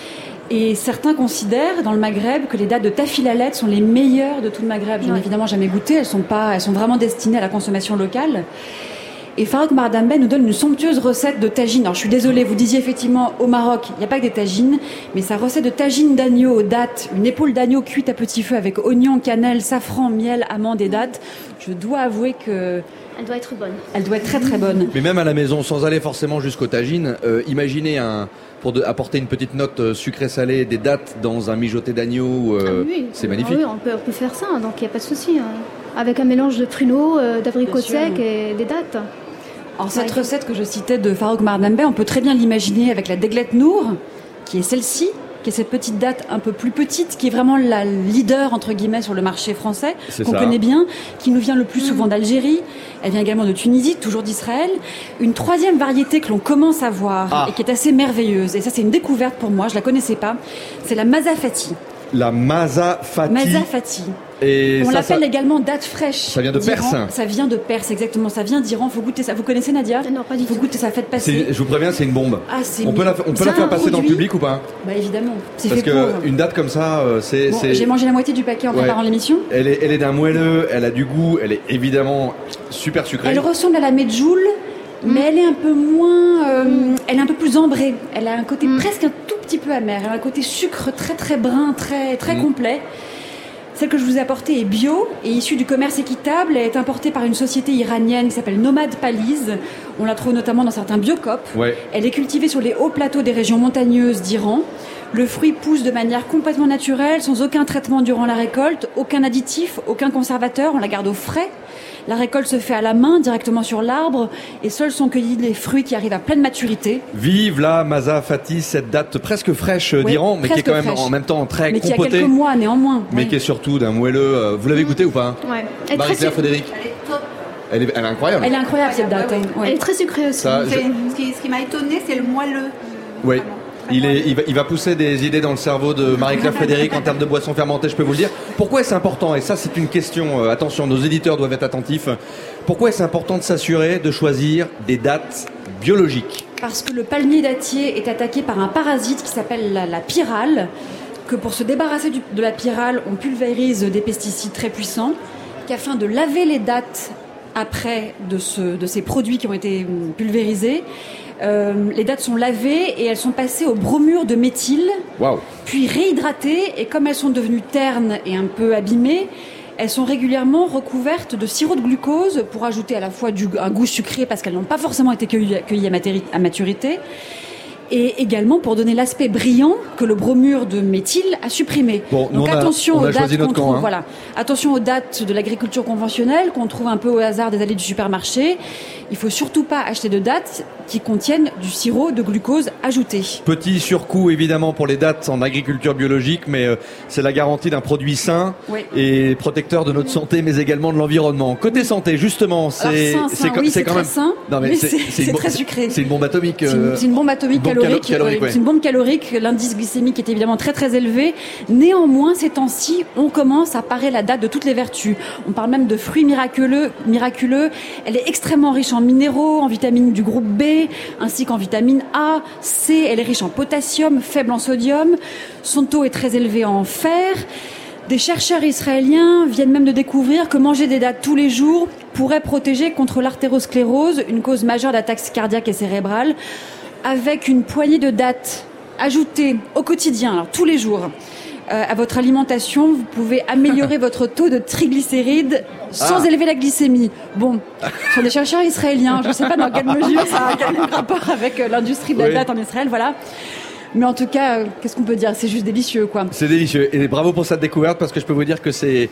Et certains considèrent dans le Maghreb que les dates de Tafilalet sont les meilleures de tout le Maghreb. Je n'ai Ouais. évidemment jamais goûté, elles sont pas, elles sont vraiment destinées à la consommation locale. Et Farouk Mardambeh nous donne une somptueuse recette de tagine. Alors je suis désolée, vous disiez effectivement au Maroc, il n'y a pas que des tagines, mais sa recette de tagine d'agneau aux dattes, une épaule d'agneau cuite à petit feu avec oignons, cannelle, safran, miel, amandes et dattes, je dois avouer que Elle doit être bonne. elle doit être très très bonne. Mais même à la maison, sans aller forcément jusqu'au tagine, euh, imaginez un, pour de, apporter une petite note euh, sucrée-salée, des dattes dans un mijoté d'agneau, euh, Ah oui, c'est ah magnifique. oui, on peut, on peut faire ça, donc il n'y a pas de souci. hein. Avec un mélange de pruneaux, euh, d'abricots Bien sûr. secs et des dattes. Alors cette Ouais. recette que je citais de Farouk Mardambeh, on peut très bien l'imaginer avec la Deglet Nour, qui est celle-ci, qui est cette petite date un peu plus petite, qui est vraiment la leader entre guillemets sur le marché français, C'est qu'on ça. connaît bien, qui nous vient le plus souvent d'Algérie. Elle vient également de Tunisie, toujours d'Israël. Une troisième variété que l'on commence à voir Ah. et qui est assez merveilleuse, et ça c'est une découverte pour moi, je la connaissais pas, c'est la Mazafati. La Mazafati. Mazafati. Et On ça, l'appelle ça- également date fraîche. Ça vient de d'Iran. Perse. Ça vient de Perse, exactement. Ça vient d'Iran. Faut goûter ça. Vous connaissez Nadia? Non, pas du Faut tout. goûter ça. Faites passer. c'est- je vous préviens, c'est une bombe. Ah, c'est on peut la, on peut c'est la faire un passer dans le produit. public ou pas? Bah évidemment. C'est Parce fait que pour. une date comme ça, euh, c'est. Bon, c'est- j'ai mangé la moitié du paquet en Ouais. préparant l'émission. Elle est, elle est d'un moelleux, elle a du goût, elle est évidemment super sucrée. Elle ressemble à la Medjool, mais elle est un peu moins. euh, Elle est un peu plus ambrée. Elle a un côté presque un tout petit peu amer. Elle a un côté sucre très très brun, très très Mm. complet. Celle que je vous ai apportée est bio et issue du commerce équitable. Elle est importée par une société iranienne qui s'appelle Nomad Paliz. On la trouve notamment dans certains biocopes. Ouais. Elle est cultivée sur les hauts plateaux des régions montagneuses d'Iran. Le fruit pousse de manière complètement naturelle, sans aucun traitement durant la récolte, aucun additif, aucun conservateur. On la garde au frais. La récolte se fait à la main, directement sur l'arbre, et seuls sont cueillis les fruits qui arrivent à pleine maturité. Vive la Mazafati, cette date presque fraîche Oui, d'Iran, mais qui est presque quand même fraîche. en même temps très Mais qui a compotée. quelques mois néanmoins. Mais Oui. qui est surtout d'un moelleux. euh, Vous l'avez goûté ou pas? Ouais. Elle est, Marie-Claire très, su- Frédéric. elle est, elle est incroyable. Elle est incroyable cette date. hein. Ouais. elle est très sucrée aussi. Ça, je- C'est- Ce qui, ce qui m'a étonné, c'est le moelleux. Oui. Il, est, il, va, il va pousser des idées dans le cerveau de Marie-Claire Frédéric en termes de boissons fermentées, je peux vous le dire. Pourquoi est-ce important? Et ça, c'est une question, euh, attention, nos éditeurs doivent être attentifs. Pourquoi est-ce important de s'assurer de choisir des dates biologiques? Parce que le palmier dattier est attaqué par un parasite qui s'appelle la, la pyrale, que pour se débarrasser du- de la pyrale, on pulvérise des pesticides très puissants, qu'afin de laver les dattes après de, ce, de ces produits qui ont été hum, pulvérisés, euh, les dattes sont lavées et elles sont passées au bromure de méthyle, Waouh. puis réhydratées, et comme elles sont devenues ternes et un peu abîmées, elles sont régulièrement recouvertes de sirop de glucose pour ajouter à la fois du, un goût sucré parce qu'elles n'ont pas forcément été cueillies, cueillies à, matéri- à maturité, et également pour donner l'aspect brillant que le bromure de méthyle a supprimé. Bon, nous, Donc on a- attention on a aux choisi dates qu'on notre camp, trouve, hein. voilà, attention aux dates de l'agriculture conventionnelle qu'on trouve un peu au hasard des allées du supermarché. il faut surtout pas acheter de dattes qui contiennent du sirop de glucose ajouté. Petit surcoût évidemment pour les dattes en agriculture biologique, mais euh, c'est la garantie d'un produit sain oui. et protecteur de notre santé, mais également de l'environnement. Côté santé, justement, c'est Alors, sain, c'est, sain, oui, c'est, c'est quand très même sain, non, mais mais c'est, c'est, c'est, c'est une, très c'est, sucré. C'est une bombe atomique. C'est une, c'est une bombe atomique bombe calorique. calorique ouais. C'est une bombe calorique. L'indice glycémique est évidemment très très élevé. Néanmoins, ces temps-ci, on commence à parer la date de toutes les vertus. On parle même de fruits miraculeux. miraculeux. Elle est extrêmement riche en minéraux, en vitamines du groupe B, ainsi qu'en vitamine A, C. Elle est riche en potassium, faible en sodium. Son taux est très élevé en fer. Des chercheurs israéliens viennent même de découvrir que manger des dattes tous les jours pourrait protéger contre l'artérosclérose, une cause majeure d'attaques cardiaques et cérébrales, avec une poignée de dattes ajoutées au quotidien, alors tous les jours. Euh, à votre alimentation, vous pouvez améliorer votre taux de triglycérides sans ah. élever la glycémie. Bon, ce sont des chercheurs israéliens, je ne sais pas dans quelle mesure ça a quel rapport avec euh, l'industrie de la oui. date en Israël, voilà. Mais en tout cas, euh, qu'est-ce qu'on peut dire ? C'est juste délicieux, quoi. C'est délicieux. Et bravo pour cette découverte, parce que je peux vous dire que ces,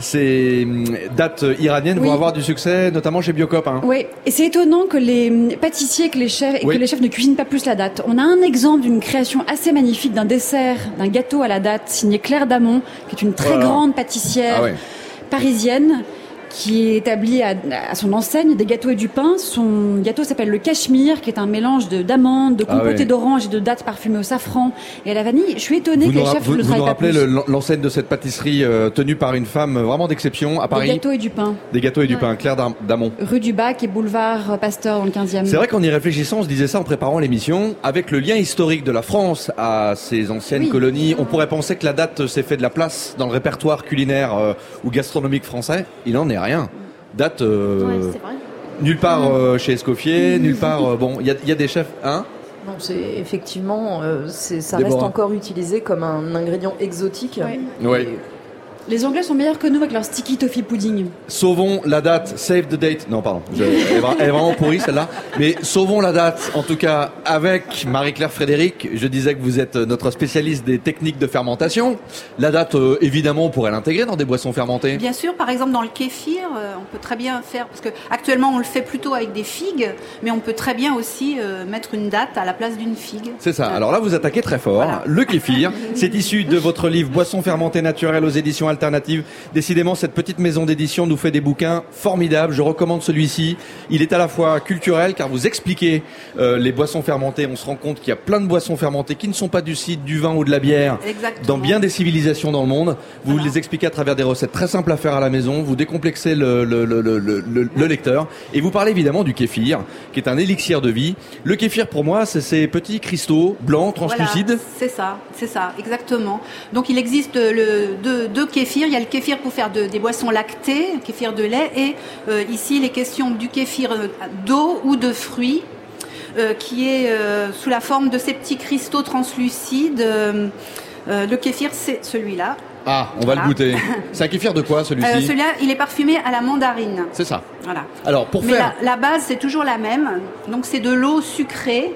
ces dates iraniennes oui. vont avoir du succès, notamment chez Biocop. Hein. Oui, et c'est étonnant que les pâtissiers que les chefs, et oui. que les chefs ne cuisinent pas plus la date. On a un exemple d'une création assez magnifique d'un dessert, d'un gâteau à la date, signé Claire Damon, qui est une très voilà. grande pâtissière ah ouais. parisienne, qui est établie à, à son enseigne des gâteaux et du pain. Son gâteau s'appelle le Cachemire, qui est un mélange de, d'amandes, de compoté ah ouais. d'orange et de dattes parfumées au safran et à la vanille. Je suis étonnée vous que les chefs vous, ne vous travaillent pas plus. Vous nous rappelez le, l'enseigne de cette pâtisserie euh, tenue par une femme vraiment d'exception à Paris. Des gâteaux et du pain. Des gâteaux et du ouais. pain, Claire Damon. Rue du Bac et boulevard Pasteur dans le quinzième. C'est vrai qu'en y réfléchissant, on se disait ça en préparant l'émission, avec le lien historique de la France à ses anciennes oui. colonies, on pourrait penser que la date s'est fait de la place dans le répertoire culinaire euh, ou gastronomique français. Il n'en est rien. Date euh, ouais, c'est vrai. nulle part euh, chez Escoffier, nulle part euh, bon, il y a, y a des chefs hein non, c'est effectivement euh, c'est, ça Déborah. reste encore utilisé comme un ingrédient exotique. Ouais. Ouais. Les Anglais sont meilleurs que nous avec leur sticky toffee pudding. Sauvons la date, save the date. Non, pardon, je, elle, est, elle est vraiment pourrie celle-là. Mais sauvons la date, en tout cas, avec Marie-Claire Frédéric. Je disais que vous êtes notre spécialiste des techniques de fermentation. La date, euh, évidemment, on pourrait l'intégrer dans des boissons fermentées. Bien sûr, par exemple dans le kéfir, euh, on peut très bien faire, parce que actuellement on le fait plutôt avec des figues, mais on peut très bien aussi euh, mettre une date à la place d'une figue. C'est ça. Alors là, vous attaquez très fort. Voilà. Le kéfir, c'est issu de votre livre Boissons fermentées naturelles aux éditions Alternative. Décidément, cette petite maison d'édition nous fait des bouquins formidables. Je recommande celui-ci. Il est à la fois culturel, car vous expliquez euh, les boissons fermentées. On se rend compte qu'il y a plein de boissons fermentées qui ne sont pas du cidre, du vin ou de la bière. Exactement. Dans bien des civilisations dans le monde. Vous voilà. les expliquez à travers des recettes très simples à faire à la maison. Vous décomplexez le, le, le, le, le, le lecteur. Et vous parlez évidemment du kéfir, qui est un élixir de vie. Le kéfir, pour moi, c'est ces petits cristaux blancs, translucides. Voilà, c'est ça, c'est ça, exactement. Donc il existe le, deux, deux kéfirs. Il y a le kéfir pour faire de, des boissons lactées, kéfir de lait, et euh, ici il est question du kéfir d'eau ou de fruits, euh, qui est euh, sous la forme de ces petits cristaux translucides. Euh, euh, le kéfir, c'est celui-là. Ah, on va voilà. le goûter. C'est un kéfir de quoi, celui-ci ? euh, Celui-là, il est parfumé à la mandarine. C'est ça. Voilà. Alors, pour Mais faire... la, la base, c'est toujours la même. Donc c'est de l'eau sucrée,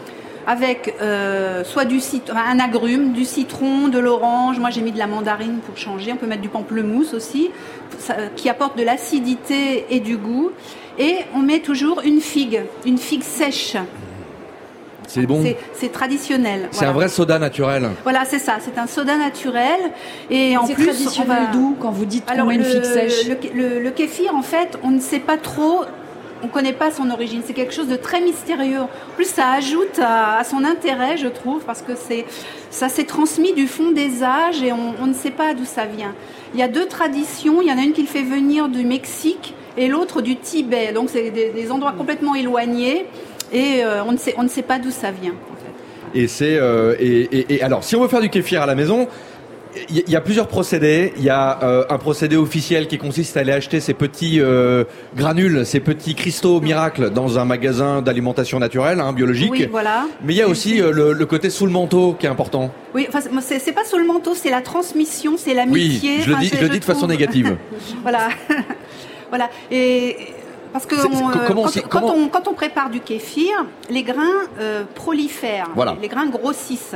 avec euh, soit du citron, un agrume, du citron, de l'orange. Moi, j'ai mis de la mandarine pour changer. On peut mettre du pamplemousse aussi, ça, qui apporte de l'acidité et du goût. Et on met toujours une figue, une figue sèche. C'est bon. C'est, c'est traditionnel. C'est voilà. un vrai soda naturel. Voilà, c'est ça. C'est un soda naturel. Et en c'est plus, traditionnel on va... d'où quand vous dites Alors, qu'on met une le, figue sèche le, le, le kéfir, en fait, on ne sait pas trop. On ne connaît pas son origine, c'est quelque chose de très mystérieux. En plus, ça ajoute à, à son intérêt, je trouve, parce que c'est, ça s'est transmis du fond des âges et on, on ne sait pas d'où ça vient. Il y a deux traditions, il y en a une qui le fait venir du Mexique et l'autre du Tibet. Donc, c'est des, des endroits complètement éloignés et euh, on ne sait, on ne sait pas d'où ça vient. En fait. Et c'est euh, et, et, et alors, si on veut faire du kéfir à la maison, il y a plusieurs procédés. Il y a euh, un procédé officiel qui consiste à aller acheter ces petits euh, granules, ces petits cristaux miracles dans un magasin d'alimentation naturelle, hein, biologique. Oui, voilà. Mais il y a aussi euh, le, le côté sous le manteau qui est important. Oui, enfin, c'est, c'est pas sous le manteau, c'est la transmission, c'est l'amitié. Oui, je le dis, enfin, je le dis de trouve... façon négative. Voilà, voilà. Et parce que c'est, on, c'est, comment, quand, c'est, quand, comment... on, quand on prépare du kéfir, les grains euh, prolifèrent, voilà. les grains grossissent.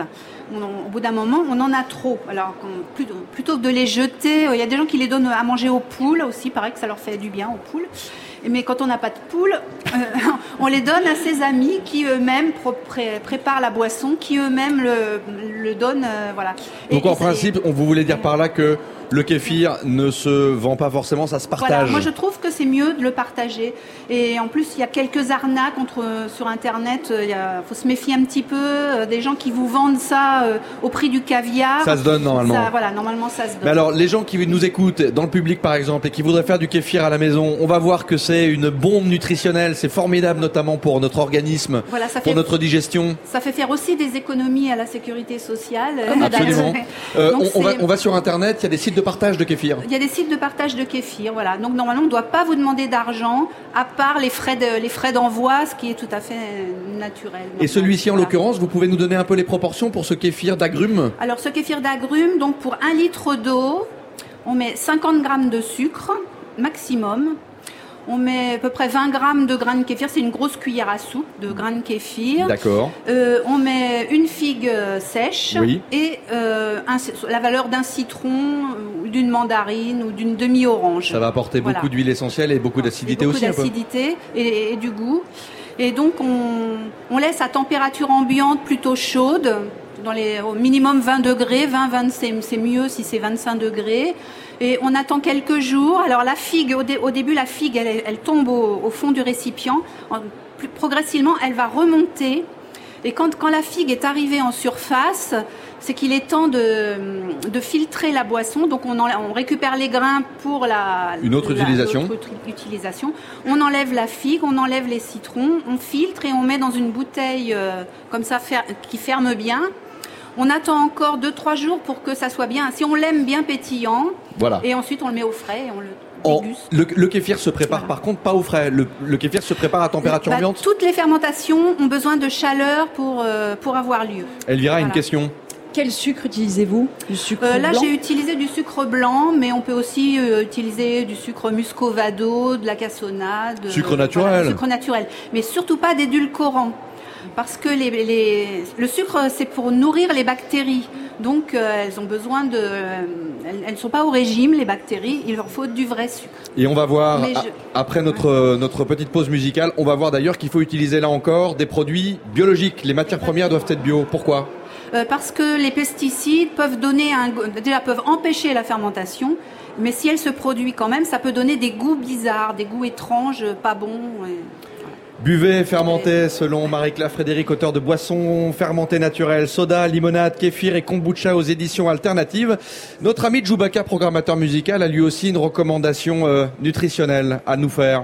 on, au bout d'un moment, on en a trop. Alors, quand, plutôt, plutôt que de les jeter, il y a des gens qui les donnent à manger aux poules aussi, pareil que ça leur fait du bien aux poules. Mais quand on n'a pas de poules, euh, on les donne à ses amis qui eux-mêmes pré- préparent la boisson, qui eux-mêmes le, le donnent. Euh, voilà. Donc et, en et principe, ça, on vous voulez dire par là que le kéfir ne se vend pas forcément, ça se partage. Voilà, moi je trouve que c'est mieux de le partager. Et en plus, il y a quelques arnaques entre, sur Internet. Il faut se méfier un petit peu des gens qui vous vendent ça euh, au prix du caviar. Ça se donne normalement. Ça, voilà, normalement ça se donne. Mais alors, les gens qui nous écoutent dans le public par exemple et qui voudraient faire du kéfir à la maison, on va voir que c'est une bombe nutritionnelle. C'est formidable notamment pour notre organisme, voilà, ça pour fait, notre digestion. Ça fait faire aussi des économies à la sécurité sociale. Absolument. Euh, on, on, va, on va sur Internet, il y a des sites de partage de kéfir. Il y a des sites de partage de kéfir, voilà. Donc normalement, on ne doit pas vous demander d'argent, à part les frais de, les frais d'envoi, ce qui est tout à fait naturel. Et celui-ci, en l'occurrence, vous pouvez nous donner un peu les proportions pour ce kéfir d'agrumes ? Alors, ce kéfir d'agrumes, donc pour un litre d'eau, on met cinquante grammes de sucre maximum. On met à peu près vingt grammes de grains de kéfir, c'est une grosse cuillère à soupe de grains de kéfir. D'accord. Euh, on met une figue sèche oui. et euh, un, la valeur d'un citron, ou d'une mandarine ou d'une demi-orange. Ça va apporter voilà. beaucoup d'huile essentielle et beaucoup d'acidité et beaucoup aussi. Beaucoup d'acidité et, et du goût. Et donc on, on laisse à température ambiante plutôt chaude, dans les, au minimum vingt degrés, vingt, vingt c'est, c'est mieux si c'est vingt-cinq degrés. Et on attend quelques jours. Alors la figue, au, dé, au début, la figue, elle, elle tombe au, au fond du récipient. En, plus, progressivement, elle va remonter. Et quand, quand la figue est arrivée en surface, c'est qu'il est temps de, de filtrer la boisson. Donc on, en, on récupère les grains pour la, une autre la, utilisation. L'autre utilisation. On enlève la figue, on enlève les citrons, on filtre et on met dans une bouteille euh, comme ça fer, qui ferme bien. On attend encore deux trois jours pour que ça soit bien. Si on l'aime bien pétillant, voilà. Et ensuite on le met au frais et on le oh, déguste. Le, le kéfir se prépare voilà. par contre pas au frais. Le, le kéfir se prépare à température bah, ambiante. Toutes les fermentations ont besoin de chaleur pour euh, pour avoir lieu. Elvira, voilà. une question. Quel sucre utilisez-vous ? Du sucre euh, Là, blanc ? j'ai utilisé du sucre blanc, mais on peut aussi euh, utiliser du sucre muscovado, de la cassonade. Sucre euh, naturel. Voilà, sucre naturel, mais surtout pas d'édulcorant. Parce que les, les, le sucre, c'est pour nourrir les bactéries. Donc, euh, elles ont besoin de... Euh, elles ne sont pas au régime, les bactéries. Il leur faut du vrai sucre. Et on va voir, je... a, après notre, ouais. notre petite pause musicale, on va voir d'ailleurs qu'il faut utiliser là encore des produits biologiques. Les matières premières doivent être bio. Pourquoi ? euh, Parce que les pesticides peuvent donner un... Déjà, peuvent empêcher la fermentation. Mais si elle se produit quand même, ça peut donner des goûts bizarres, des goûts étranges, pas bons. Et... Buvez fermenté selon Marie-Claire Frédéric, auteur de boissons fermentées naturelles, soda, limonade, kéfir et kombucha aux éditions alternatives. Notre ami Djoubaka, programmateur musical, a lui aussi une recommandation euh, nutritionnelle à nous faire.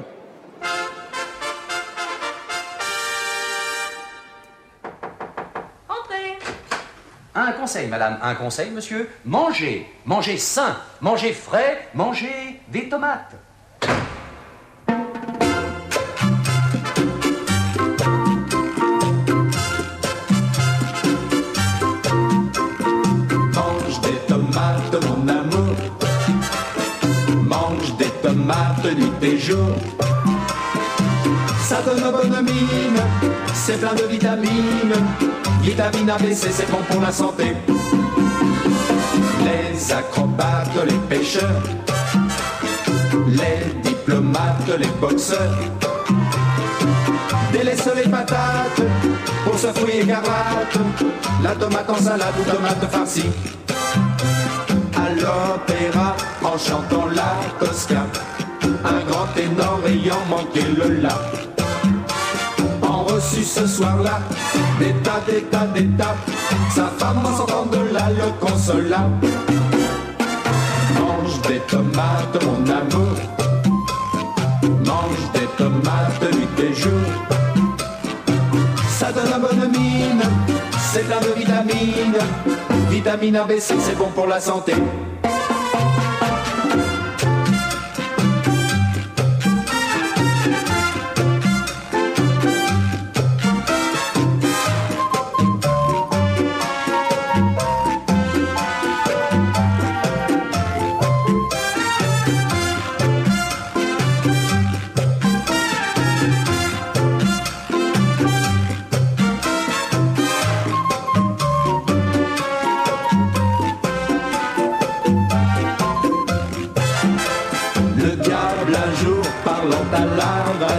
Entrez. Un conseil, madame, un conseil, monsieur. Mangez, mangez sain, mangez frais, mangez des tomates. Mon amour, mange des tomates nuit et jour. Ça donne bonne mine, c'est plein de vitamines. Vitamine A B C, c'est bon pour la santé. Les acrobates, les pêcheurs, les diplomates, les boxeurs délaissent les patates pour ce fruit écarlate. La tomate en salade ou tomate farcie. À l'opéra, en chantant la Tosca, un grand ténor ayant manqué le la. En reçu ce soir-là, des tas, des tas, des tas, sa femme en sortant de là le consola. Mange des tomates, mon amour, mange des tomates nuit et jour. Ça donne un bonne mine, c'est plein de vitamines. Vitamine A B C, c'est bon pour la santé.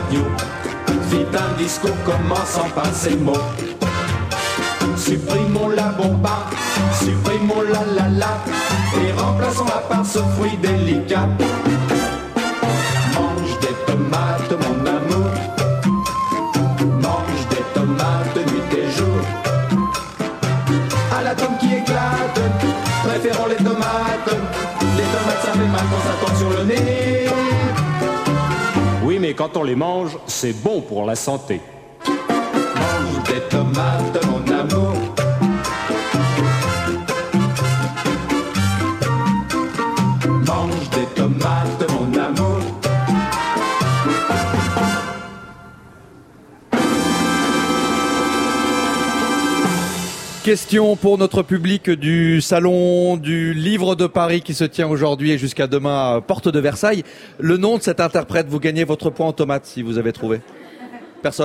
radio fit un discours commençant par ces mots. Supprimons la bomba, supprimons la la la, et remplaçons-la par ce fruit délicat. Mange des tomates, mon amour, mange des tomates nuit et jour. À l'atome qui éclate, préférons les tomates. Les tomates ça fait mal quand ça tombe sur le nez. Oui, mais quand on les mange, c'est bon pour la santé. Mange des tomates, mon amour. Mange des tomates, mon amour. Question pour notre public du Salon du Livre de Paris qui se tient aujourd'hui et jusqu'à demain à Porte de Versailles. Le nom de cet interprète, vous gagnez votre point en tomates si vous avez trouvé. Personne ?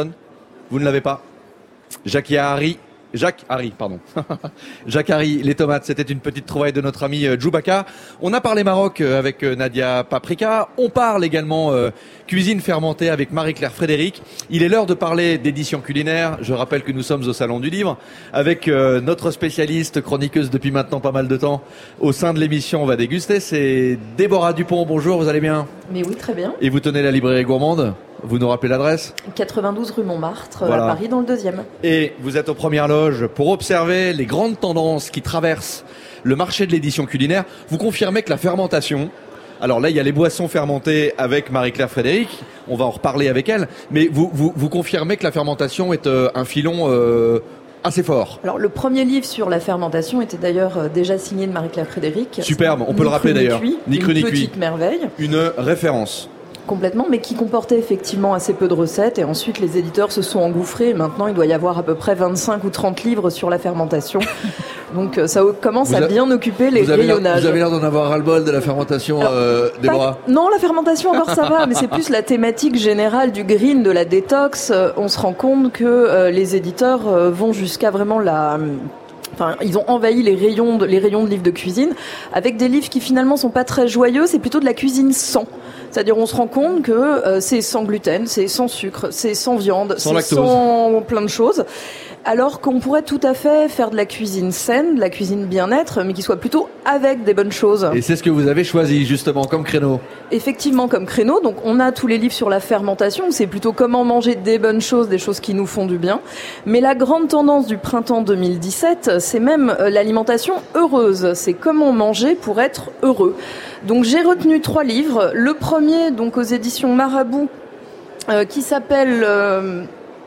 Vous ne l'avez pas ? Jacques Harry. Jacques Harry, pardon. Jacques Harry, les tomates, c'était une petite trouvaille de notre ami Djoubaka. On a parlé Maroc avec Nadia Paprika. On parle également euh, cuisine fermentée avec Marie-Claire Frédéric. Il est l'heure de parler d'édition culinaire. Je rappelle que nous sommes au Salon du Livre avec euh, notre spécialiste, chroniqueuse depuis maintenant pas mal de temps au sein de l'émission On va déguster. C'est Déborah Dupont. Bonjour, vous allez bien ? Mais oui, très bien. Et vous tenez la librairie gourmande ? Vous nous rappelez l'adresse ? quatre-vingt-douze rue Montmartre, voilà. À Paris, dans le deuxième. Et vous êtes aux premières loges pour observer les grandes tendances qui traversent le marché de l'édition culinaire. Vous confirmez que la fermentation... Alors là, il y a les boissons fermentées avec Marie-Claire Frédéric. On va en reparler avec elle. Mais vous, vous, vous confirmez que la fermentation est euh, un filon... Euh, assez fort. Alors le premier livre sur la fermentation était d'ailleurs euh, déjà signé de Marie-Claire Frédéric. Superbe, on peut le rappeler d'ailleurs. Ni cru ni cuit. Une petite merveille. Une référence. Complètement, mais qui comportait effectivement assez peu de recettes. Et ensuite, les éditeurs se sont engouffrés. Et maintenant, il doit y avoir à peu près vingt-cinq ou trente livres sur la fermentation. Donc, ça commence a... à bien occuper les vous avez rayonnages. Vous avez l'air d'en avoir ras-le-bol de la fermentation, Alors, euh, Déborah. Pas... Non, la fermentation, encore ça va. Mais c'est plus la thématique générale du green, de la détox. On se rend compte que euh, les éditeurs euh, vont jusqu'à vraiment la... Enfin, ils ont envahi les rayons de, les rayons de livres de cuisine avec des livres qui finalement sont pas très joyeux. C'est plutôt de la cuisine sans. C'est-à-dire, on se rend compte que euh, c'est sans gluten, c'est sans sucre, c'est sans viande, sans c'est lactose. Sans plein de choses. Alors qu'on pourrait tout à fait faire de la cuisine saine, de la cuisine bien-être, mais qui soit plutôt avec des bonnes choses. Et c'est ce que vous avez choisi, justement, comme créneau. Effectivement, comme créneau. Donc, on a tous les livres sur la fermentation. C'est plutôt comment manger des bonnes choses, des choses qui nous font du bien. Mais la grande tendance du printemps deux mille dix-sept, c'est même l'alimentation heureuse. C'est comment manger pour être heureux. Donc, j'ai retenu trois livres. Le premier, donc, aux éditions Marabout, euh, qui s'appelle... Euh,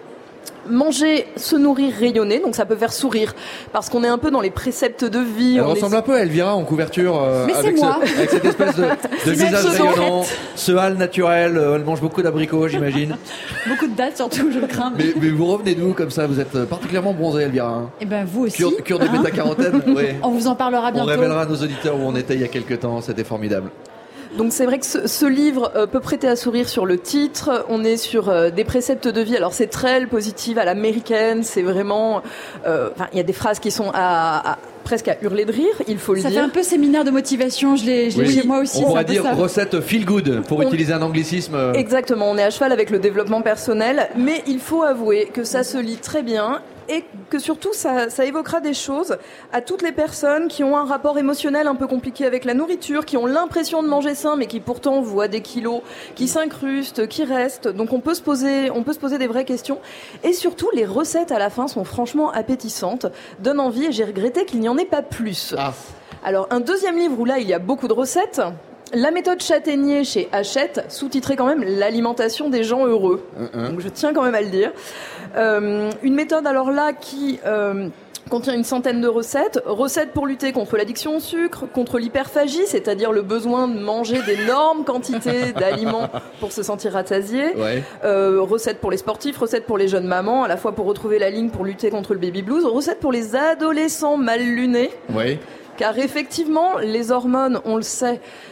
Manger, se nourrir, rayonner, donc ça peut faire sourire, parce qu'on est un peu dans les préceptes de vie. Elle on ressemble est... un peu à Elvira en couverture, euh, Mais avec, c'est ce, moi. avec cette espèce de, de visage rayonnant, ce hâle naturel, euh, elle mange beaucoup d'abricots, j'imagine. Beaucoup de dates surtout, je crains. Mais, mais vous revenez d'où comme ça? Vous êtes particulièrement bronzée, Elvira. Hein. Et ben vous aussi. Cure, cure de hein bêta-carotène, oui. On vous en parlera bientôt. On révélera à nos auditeurs où on était il y a quelques temps, c'était formidable. Donc c'est vrai que ce, ce livre euh, peut prêter à sourire sur le titre. On est sur euh, des préceptes de vie. Alors c'est très positif à l'américaine. C'est vraiment, euh, enfin il y a des phrases qui sont à, à presque à hurler de rire. Il faut le ça dire. Ça fait un peu séminaire de motivation. Je l'ai, je l'ai oui. chez moi aussi. On pourrait dire ça. recette feel good pour on... utiliser un anglicisme. Exactement. On est à cheval avec le développement personnel, mais il faut avouer que ça se lit très bien. Et que surtout, ça, ça évoquera des choses à toutes les personnes qui ont un rapport émotionnel un peu compliqué avec la nourriture, qui ont l'impression de manger sain, mais qui pourtant voient des kilos qui s'incrustent, qui restent. Donc on peut se poser, on peut se poser des vraies questions. Et surtout, les recettes à la fin sont franchement appétissantes, donnent envie. Et j'ai regretté qu'il n'y en ait pas plus. Ah. Alors un deuxième livre où là, il y a beaucoup de recettes. La méthode Châtaignier chez Hachette, sous-titré quand même l'alimentation des gens heureux. Uh-huh. Donc je tiens quand même à le dire. Euh, une méthode alors là qui euh, contient une centaine de recettes. Recettes pour lutter contre l'addiction au sucre, contre l'hyperphagie, c'est-à-dire le besoin de manger d'énormes quantités d'aliments pour se sentir rassasié. Ouais. Euh, recettes pour les sportifs, recettes pour les jeunes mamans, à la fois pour retrouver la ligne pour lutter contre le baby blues. Recettes pour les adolescents mal lunés. Ouais. Car effectivement, les hormones, on le sait,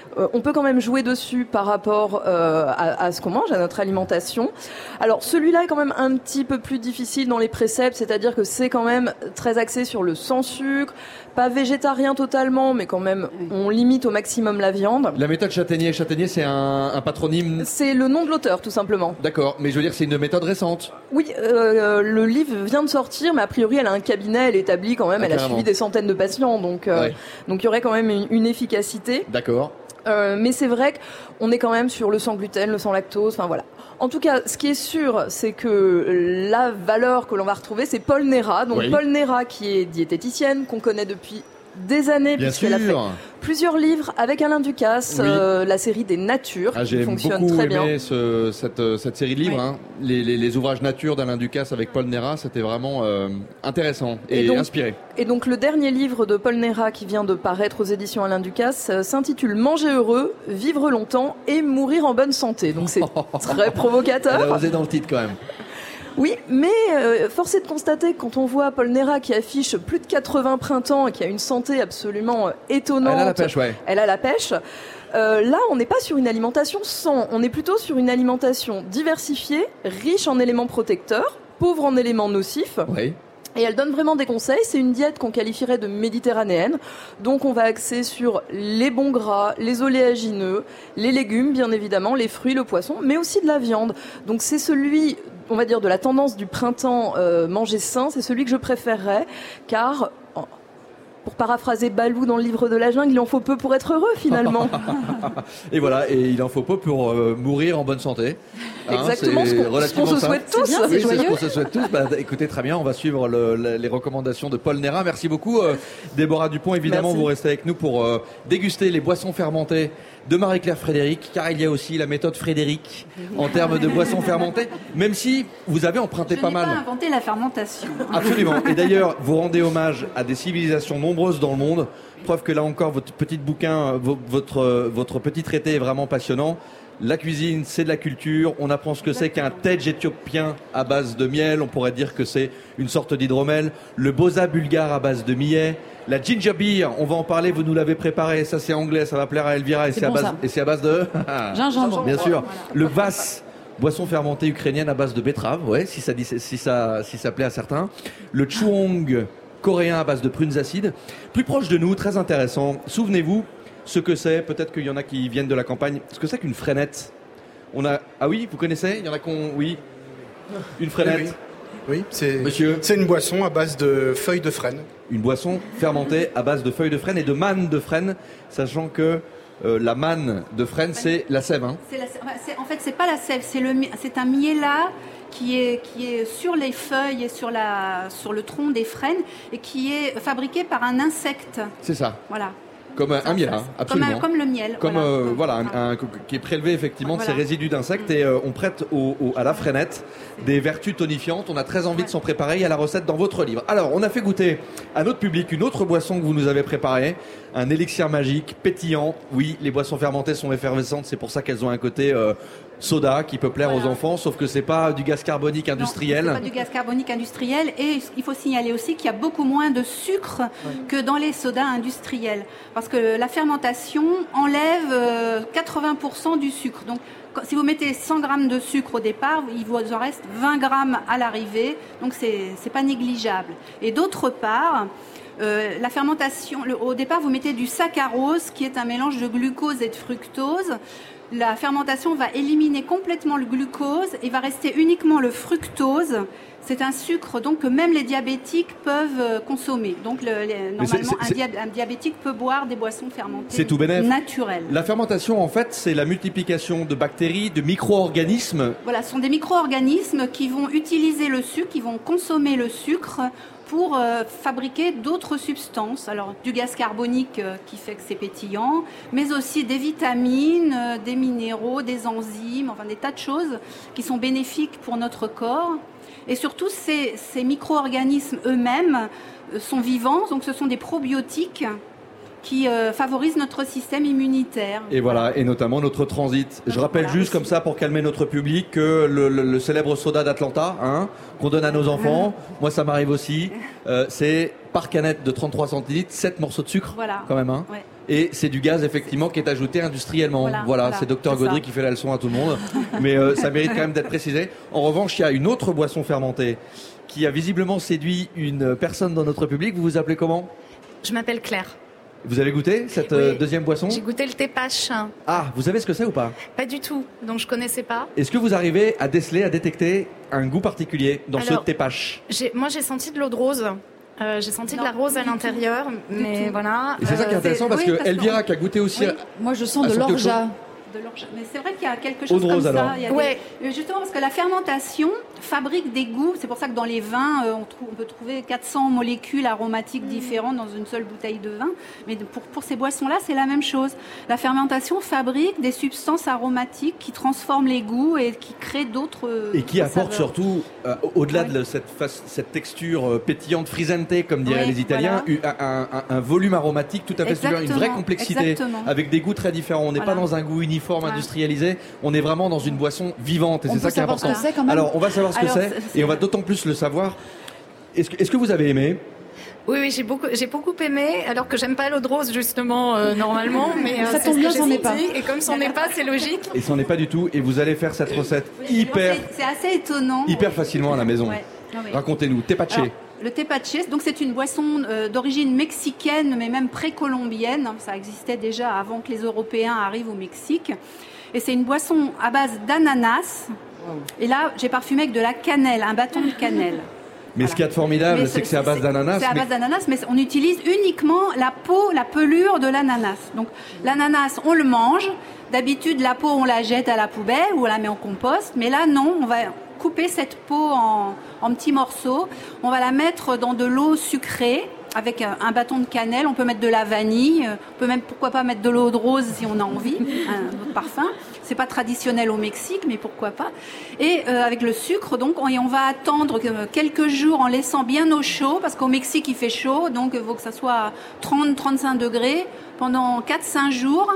euh, on peut quand même jouer dessus par rapport euh, à, à ce qu'on mange, à notre alimentation. Alors celui-là est quand même un petit peu plus difficile dans les préceptes, c'est-à-dire que c'est quand même très axé sur le sans sucre, pas végétarien totalement, mais quand même on limite au maximum la viande. La méthode Châtaignier, Châtaignier c'est un, un patronyme. C'est le nom de l'auteur tout simplement. D'accord, mais je veux dire c'est une méthode récente. Oui, euh, le livre vient de sortir, mais a priori elle a un cabinet, elle est établie quand même, ah, elle carrément. a suivi des centaines de patients, donc euh, ouais. donc il y aurait quand même une, une efficacité. D'accord. Euh, mais c'est vrai qu'on est quand même sur le sans gluten, le sans lactose, enfin voilà. En tout cas, ce qui est sûr, c'est que la valeur que l'on va retrouver, c'est Paul Néra. Donc oui. Paul Néra qui est diététicienne, qu'on connaît depuis des années, Bien puisqu'elle a fait plusieurs livres avec Alain Ducasse, oui. euh, la série des Natures, ah, qui fonctionne beaucoup très aimé bien. Ce, cette, cette série de livres, oui. hein. les, les, les ouvrages Nature d'Alain Ducasse avec Paul Néra, c'était vraiment euh, intéressant et, et donc, inspiré. Et donc le dernier livre de Paul Néra qui vient de paraître aux éditions Alain Ducasse euh, s'intitule Manger heureux, vivre longtemps et mourir en bonne santé. Donc c'est très provocateur. Elle a osé dans le titre quand même. Oui, mais euh, force est de constater que quand on voit Paul Néra qui affiche plus de quatre-vingts printemps et qui a une santé absolument euh, étonnante, elle a la pêche, ouais. Elle a la pêche. Euh, là, on n'est pas sur une alimentation sans, on est plutôt sur une alimentation diversifiée, riche en éléments protecteurs, pauvre en éléments nocifs. Oui. Et elle donne vraiment des conseils. C'est une diète qu'on qualifierait de méditerranéenne. Donc on va axer sur les bons gras, les oléagineux, les légumes bien évidemment, les fruits, le poisson, mais aussi de la viande. Donc c'est celui, on va dire, de la tendance du printemps euh, manger sain, c'est celui que je préférerais, car... Pour paraphraser Balou dans le livre de la jungle, il en faut peu pour être heureux finalement. Et voilà, et il en faut peu pour euh, mourir en bonne santé. Hein, Exactement, ce qu'on, ce qu'on se souhaite tous. C'est, bien, c'est, oui, c'est ce qu'on se souhaite tous. Bah, écoutez, très bien, on va suivre le, le, les recommandations de Paul Néra. Merci beaucoup, euh, Déborah Dupont. Évidemment, Merci. Vous restez avec nous pour euh, déguster les boissons fermentées de Marie-Claire Frédéric, car il y a aussi la méthode Frédéric en termes de boissons fermentées, même si vous avez emprunté Je pas mal. Je n'ai pas inventé la fermentation. Absolument. Et d'ailleurs, vous rendez hommage à des civilisations nombreuses dans le monde. Preuve que là encore, votre petit bouquin, votre, votre petit traité est vraiment passionnant. La cuisine, c'est de la culture. On apprend ce que c'est qu'un tej éthiopien à base de miel. On pourrait dire que c'est une sorte d'hydromel. Le boza bulgare à base de millet. La ginger beer, on va en parler. Vous nous l'avez préparé. Ça, c'est anglais. Ça va plaire à Elvira. Et c'est, c'est, bon, à, base, et c'est à base de gingembre. Bien sûr. Le vas, boisson fermentée ukrainienne à base de betterave. Ouais, si ça, dit, si ça, si ça plaît à certains. Le chouong coréen à base de prunes acides. Plus proche de nous, très intéressant. Souvenez-vous ce que c'est, peut-être qu'il y en a qui viennent de la campagne, ce que c'est qu'une freinette. On a... Ah oui, vous connaissez ? Il y en a qu'on... Oui. Une freinette. Oui, oui. C'est... Monsieur ? C'est une boisson à base de feuilles de frêne. Une boisson fermentée à base de feuilles de frêne et de manne de frêne, sachant que euh, la manne de frêne, c'est la sève. Hein. C'est la... c'est... En fait, c'est pas la sève, c'est, le... c'est un miellat qui est, qui est sur les feuilles et sur, la... sur le tronc des frênes et qui est fabriqué par un insecte. C'est ça. Voilà. Comme un, un miel, hein, absolument. Comme, un, comme le miel. Comme voilà, euh, voilà un, un, qui est prélevé effectivement voilà. de ces résidus d'insectes et euh, on prête au, au, à la freinette des vertus tonifiantes. On a très envie ouais. de s'en préparer. Il y a la recette dans votre livre. Alors, on a fait goûter à notre public une autre boisson que vous nous avez préparée, un élixir magique pétillant. Oui, les boissons fermentées sont effervescentes, c'est pour ça qu'elles ont un côté euh, soda qui peut plaire voilà. aux enfants, sauf que c'est pas du gaz carbonique industriel. Non, c'est pas du gaz carbonique industriel et il faut signaler aussi qu'il y a beaucoup moins de sucre ouais. que dans les sodas industriels parce que la fermentation enlève euh, quatre-vingts pour cent du sucre. Donc si vous mettez cent grammes de sucre au départ, il vous en reste vingt grammes à l'arrivée, donc c'est c'est pas négligeable. Et d'autre part, Euh, la fermentation, le, au départ, vous mettez du saccharose, qui est un mélange de glucose et de fructose. La fermentation va éliminer complètement le glucose et va rester uniquement le fructose. C'est un sucre donc que même les diabétiques peuvent euh, consommer. Donc le, les, normalement, c'est, c'est, un, dia- un diabétique peut boire des boissons fermentées c'est tout bénef. naturelles. La fermentation, en fait, c'est la multiplication de bactéries, de micro-organismes. Voilà, ce sont des micro-organismes qui vont utiliser le sucre, qui vont consommer le sucre pour euh, fabriquer d'autres substances. Alors du gaz carbonique euh, qui fait que c'est pétillant, mais aussi des vitamines, euh, des minéraux, des enzymes, enfin des tas de choses qui sont bénéfiques pour notre corps. Et surtout, ces, ces micro-organismes eux-mêmes euh, sont vivants, donc ce sont des probiotiques qui euh, favorisent notre système immunitaire. Et voilà, et notamment notre transit. Je rappelle voilà, juste aussi. comme ça pour calmer notre public que le, le, le célèbre soda d'Atlanta, hein, qu'on donne à nos enfants, moi ça m'arrive aussi, euh, c'est par canette de trente-trois centilitres, sept morceaux de sucre Voilà. quand même. Hein. Ouais. Et c'est du gaz effectivement qui est ajouté industriellement. Voilà, Voilà, voilà, c'est docteur c'est ça. Gaudry qui fait la leçon à tout le monde. Mais euh, ça mérite quand même d'être précisé. En revanche, il y a une autre boisson fermentée qui a visiblement séduit une personne dans notre public. Vous vous appelez comment ? Je m'appelle Claire. Vous avez goûté cette Oui. euh, deuxième boisson ? J'ai goûté le thé pâche. Ah, vous savez ce que c'est ou pas ? Pas du tout, donc je connaissais pas. Est-ce que vous arrivez à déceler, à détecter un goût particulier dans Alors, ce thé pâche ? J'ai- Moi, j'ai senti de l'eau de rose. Euh, j'ai senti Non, de la rose à du l'intérieur, mais tout. voilà. Et c'est ça qui est Euh, intéressant parce oui, que parce Elvira qu'on- qui a goûté aussi. Oui. Moi, je sens Ah, de sentez autre l'orgeat. De l'orge- Mais c'est vrai qu'il y a quelque Eau chose de rose, comme ça. alors. Il y a Ouais. des- Justement parce que la fermentation fabrique des goûts. C'est pour ça que dans les vins, euh, on, trouve, on peut trouver quatre cents molécules aromatiques différentes dans une seule bouteille de vin. Mais de- pour, pour ces boissons-là, c'est la même chose. La fermentation fabrique des substances aromatiques qui transforment les goûts et qui créent d'autres euh, Et qui d'autres apporte saveurs. surtout, euh, au-delà de cette, face- cette texture euh, pétillante, frisante, comme diraient Oui, les Italiens, voilà. un, un- un volume aromatique tout à fait supérieur, une vraie Exactement, complexité, exactement. avec des goûts très différents. On n'est Voilà. pas dans un goût uniforme, Voilà. industrialisé, on est vraiment dans une boisson vivante, et On c'est peut ça qui est savoir ce important. que c'est, quand même. Alors, on va savoir ce que Alors, c'est, c'est- c'est- et on va d'autant plus le savoir. Est-ce que, est-ce que vous avez aimé ? Oui, oui, j'ai beaucoup, j'ai beaucoup aimé, alors que j'aime pas l'eau de rose justement euh, normalement, mais euh, Ça c'est tombe ce bien, que c'en j'ai est pas. senti, et comme c'en est pas, c'est logique. Et c'en est pas du tout, et vous allez faire cette recette hyper, C'est- C'est assez étonnant. hyper facilement à la maison. Ouais. Non, mais- Racontez-nous, tepache. Alors, le tepache, donc c'est une boisson euh, d'origine mexicaine, mais même précolombienne. Ça existait déjà avant que les Européens arrivent au Mexique. Et c'est une boisson à base d'ananas. Et là, j'ai parfumé avec de la cannelle, un bâton de cannelle. Mais ce qu'il y a de formidable, Mais c'est que c'est à base d'ananas. C'est à mais- base d'ananas, mais on utilise uniquement la peau, la pelure de l'ananas. Donc l'ananas, on le mange. D'habitude, la peau, on la jette à la poubelle ou on la met en compost. Mais là, non, on va couper cette peau en, en petits morceaux. On va la mettre dans de l'eau sucrée avec un, un bâton de cannelle. On peut mettre de la vanille. On peut même, pourquoi pas, mettre de l'eau de rose si on a envie, un autre parfum. C'est pas traditionnel au Mexique, mais pourquoi pas. Et euh, avec le sucre, donc, on, et on va attendre que- quelques jours en laissant bien au chaud, parce qu'au Mexique, il fait chaud, donc il faut que ça soit à trente à trente-cinq degrés pendant quatre à cinq jours.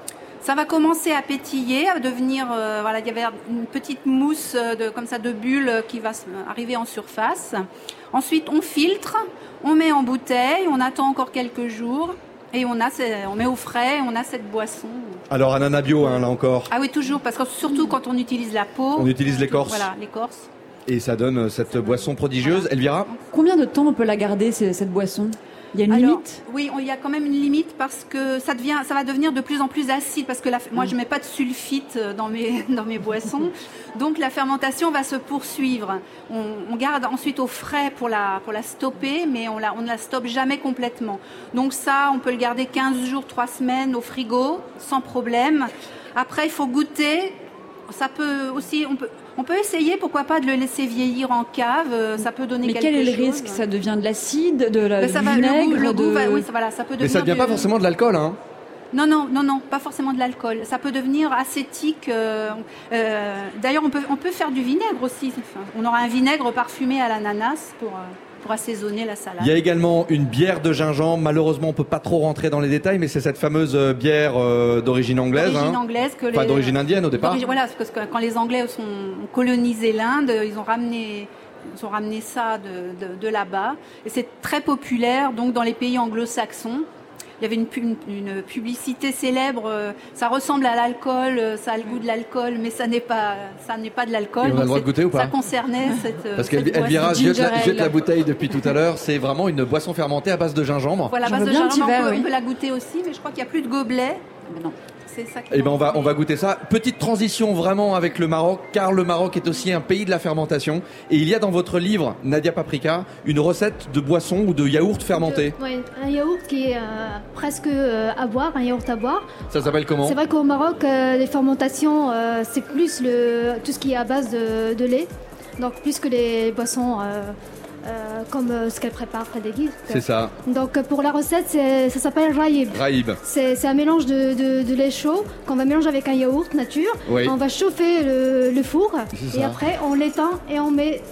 Ça va commencer à pétiller, à devenir, euh, voilà, il y avait une petite mousse euh, de, comme ça de bulles qui va s- arriver en surface. Ensuite, on filtre, on met en bouteille, on attend encore quelques jours et on a, ce- on met au frais, on a cette boisson. Alors, ananas bio, hein, là encore. Ah oui, toujours, parce que surtout quand on utilise la peau. On utilise l'écorce. Voilà, l'écorce. Et ça donne euh, cette boisson prodigieuse. Elvira ? Combien de temps on peut la garder, c'est- cette boisson ? Il y a une Alors, limite ? Oui, on- il y a quand même une limite parce que ça devient, ça va devenir de plus en plus acide parce que la, moi je mets pas de sulfite dans mes dans mes boissons, donc la fermentation va se poursuivre. On, on garde ensuite au frais pour la pour la stopper, mais on la on ne la stoppe jamais complètement. Donc ça, on peut le garder quinze jours, trois semaines au frigo sans problème. Après, il faut goûter. Ça peut aussi, on peut on peut essayer, pourquoi pas, de le laisser vieillir en cave. euh, Ça peut donner Mais quelque quel est le chose. risque ? Ça devient de l'acide, de la Mais du ça va, le vinaigre, goût, le de... goût va- oui, ça, voilà, ça peut devenir. Mais ça ne devient du- pas forcément de l'alcool, hein ? Non, non, non, non, pas forcément de l'alcool. Ça peut devenir acétique. euh, euh, D'ailleurs, on peut, on peut faire du vinaigre aussi. Enfin, on aura un vinaigre parfumé à l'ananas pour, euh, pour assaisonner la salade. Il y a également une bière de gingembre. Malheureusement, on peut pas trop rentrer dans les détails, mais c'est cette fameuse euh, bière euh, d'origine anglaise. D'origine hein. anglaise que Enfin, les- d'origine indienne au départ. D'origine- Voilà, parce que quand les Anglais sont, ont colonisé l'Inde, ils ont ramené, ils ont ramené ça de, de, de là-bas. Et c'est très populaire donc dans les pays anglo-saxons. Il y avait une, pu- une, une publicité célèbre. euh, Ça ressemble à l'alcool, euh, ça a le goût de l'alcool, mais ça n'est pas, ça n'est pas de l'alcool. Et on a le Donc droit de c'est- goûter ou pas Ça concernait cette. euh, Parce cette qu'Elvira boisson. jette, la- Ginger jette la ale. bouteille depuis tout à l'heure. C'est vraiment une boisson fermentée à base de gingembre. Voilà, J'en base veux de bien un petit gingembre, on, verre, peut, oui. on peut la goûter aussi, mais je crois qu'il n'y a plus de gobelet. Non. C'est ça qui Eh ben on manque. va on va goûter ça. Petite transition vraiment avec le Maroc, car le Maroc est aussi un pays de la fermentation. Et il y a dans votre livre Nadia Paprika une recette de boisson ou de yaourt fermenté. Oui, un yaourt qui est euh, presque euh, à boire, un yaourt à boire. Ça s'appelle comment? C'est vrai qu'au Maroc, euh, les fermentations, euh, c'est plus le, tout ce qui est à base de, de lait. Donc plus que les boissons euh, euh, comme euh, ce qu'elle prépare près des guides. C'est ça. Donc euh, pour la recette, c'est- ça s'appelle raïb. Raïb. C'est c'est un mélange de, de- de lait chaud qu'on va mélanger avec un yaourt nature. Oui. On va chauffer le, le four C'est et ça. après on l'éteint et on met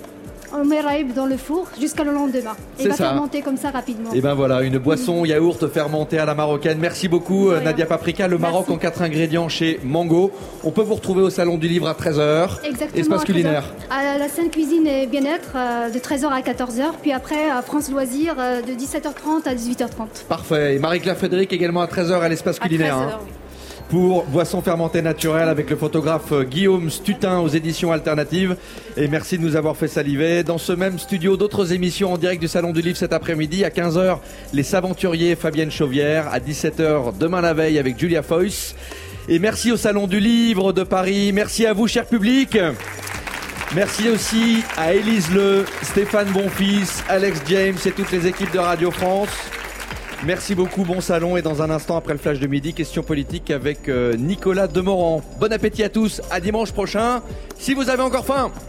on met raïb dans le four jusqu'à le lendemain. Et C'est il va ça. fermenter comme ça rapidement. Et ben voilà, une boisson yaourt fermentée à la marocaine. Merci beaucoup euh, Nadia Paprika. Le Maroc en quatre ingrédients chez Mango. On peut vous retrouver au Salon du Livre à treize heures. Exactement. Espace à culinaire. treize heures. À la scène cuisine et bien-être euh, de treize heures à quatorze heures. Puis après à France Loisirs euh, de dix-sept heures trente à dix-huit heures trente. Parfait. Et Marie-Claire Fédéric également à treize heures à l'espace À culinaire. treize hein. heures, oui. Pour Boisson fermentée naturelle avec le photographe euh, Guillaume Stutin aux éditions alternatives. Et merci de nous avoir fait saliver. Dans ce même studio, d'autres émissions en direct du Salon du Livre cet après-midi. À quinze heures, Les Saventuriers, Fabienne Chauvière. À dix-sept heures, Demain la veille avec Julia Foyce. Et merci au Salon du Livre de Paris. Merci à vous, cher public. Merci aussi à Élise Le, Stéphane Bonfils, Alex James et toutes les équipes de Radio France. Merci beaucoup, bon salon. Et dans un instant, après le flash de midi, question politique avec euh, Nicolas Demorand. Bon appétit à tous, à dimanche prochain, si vous avez encore faim.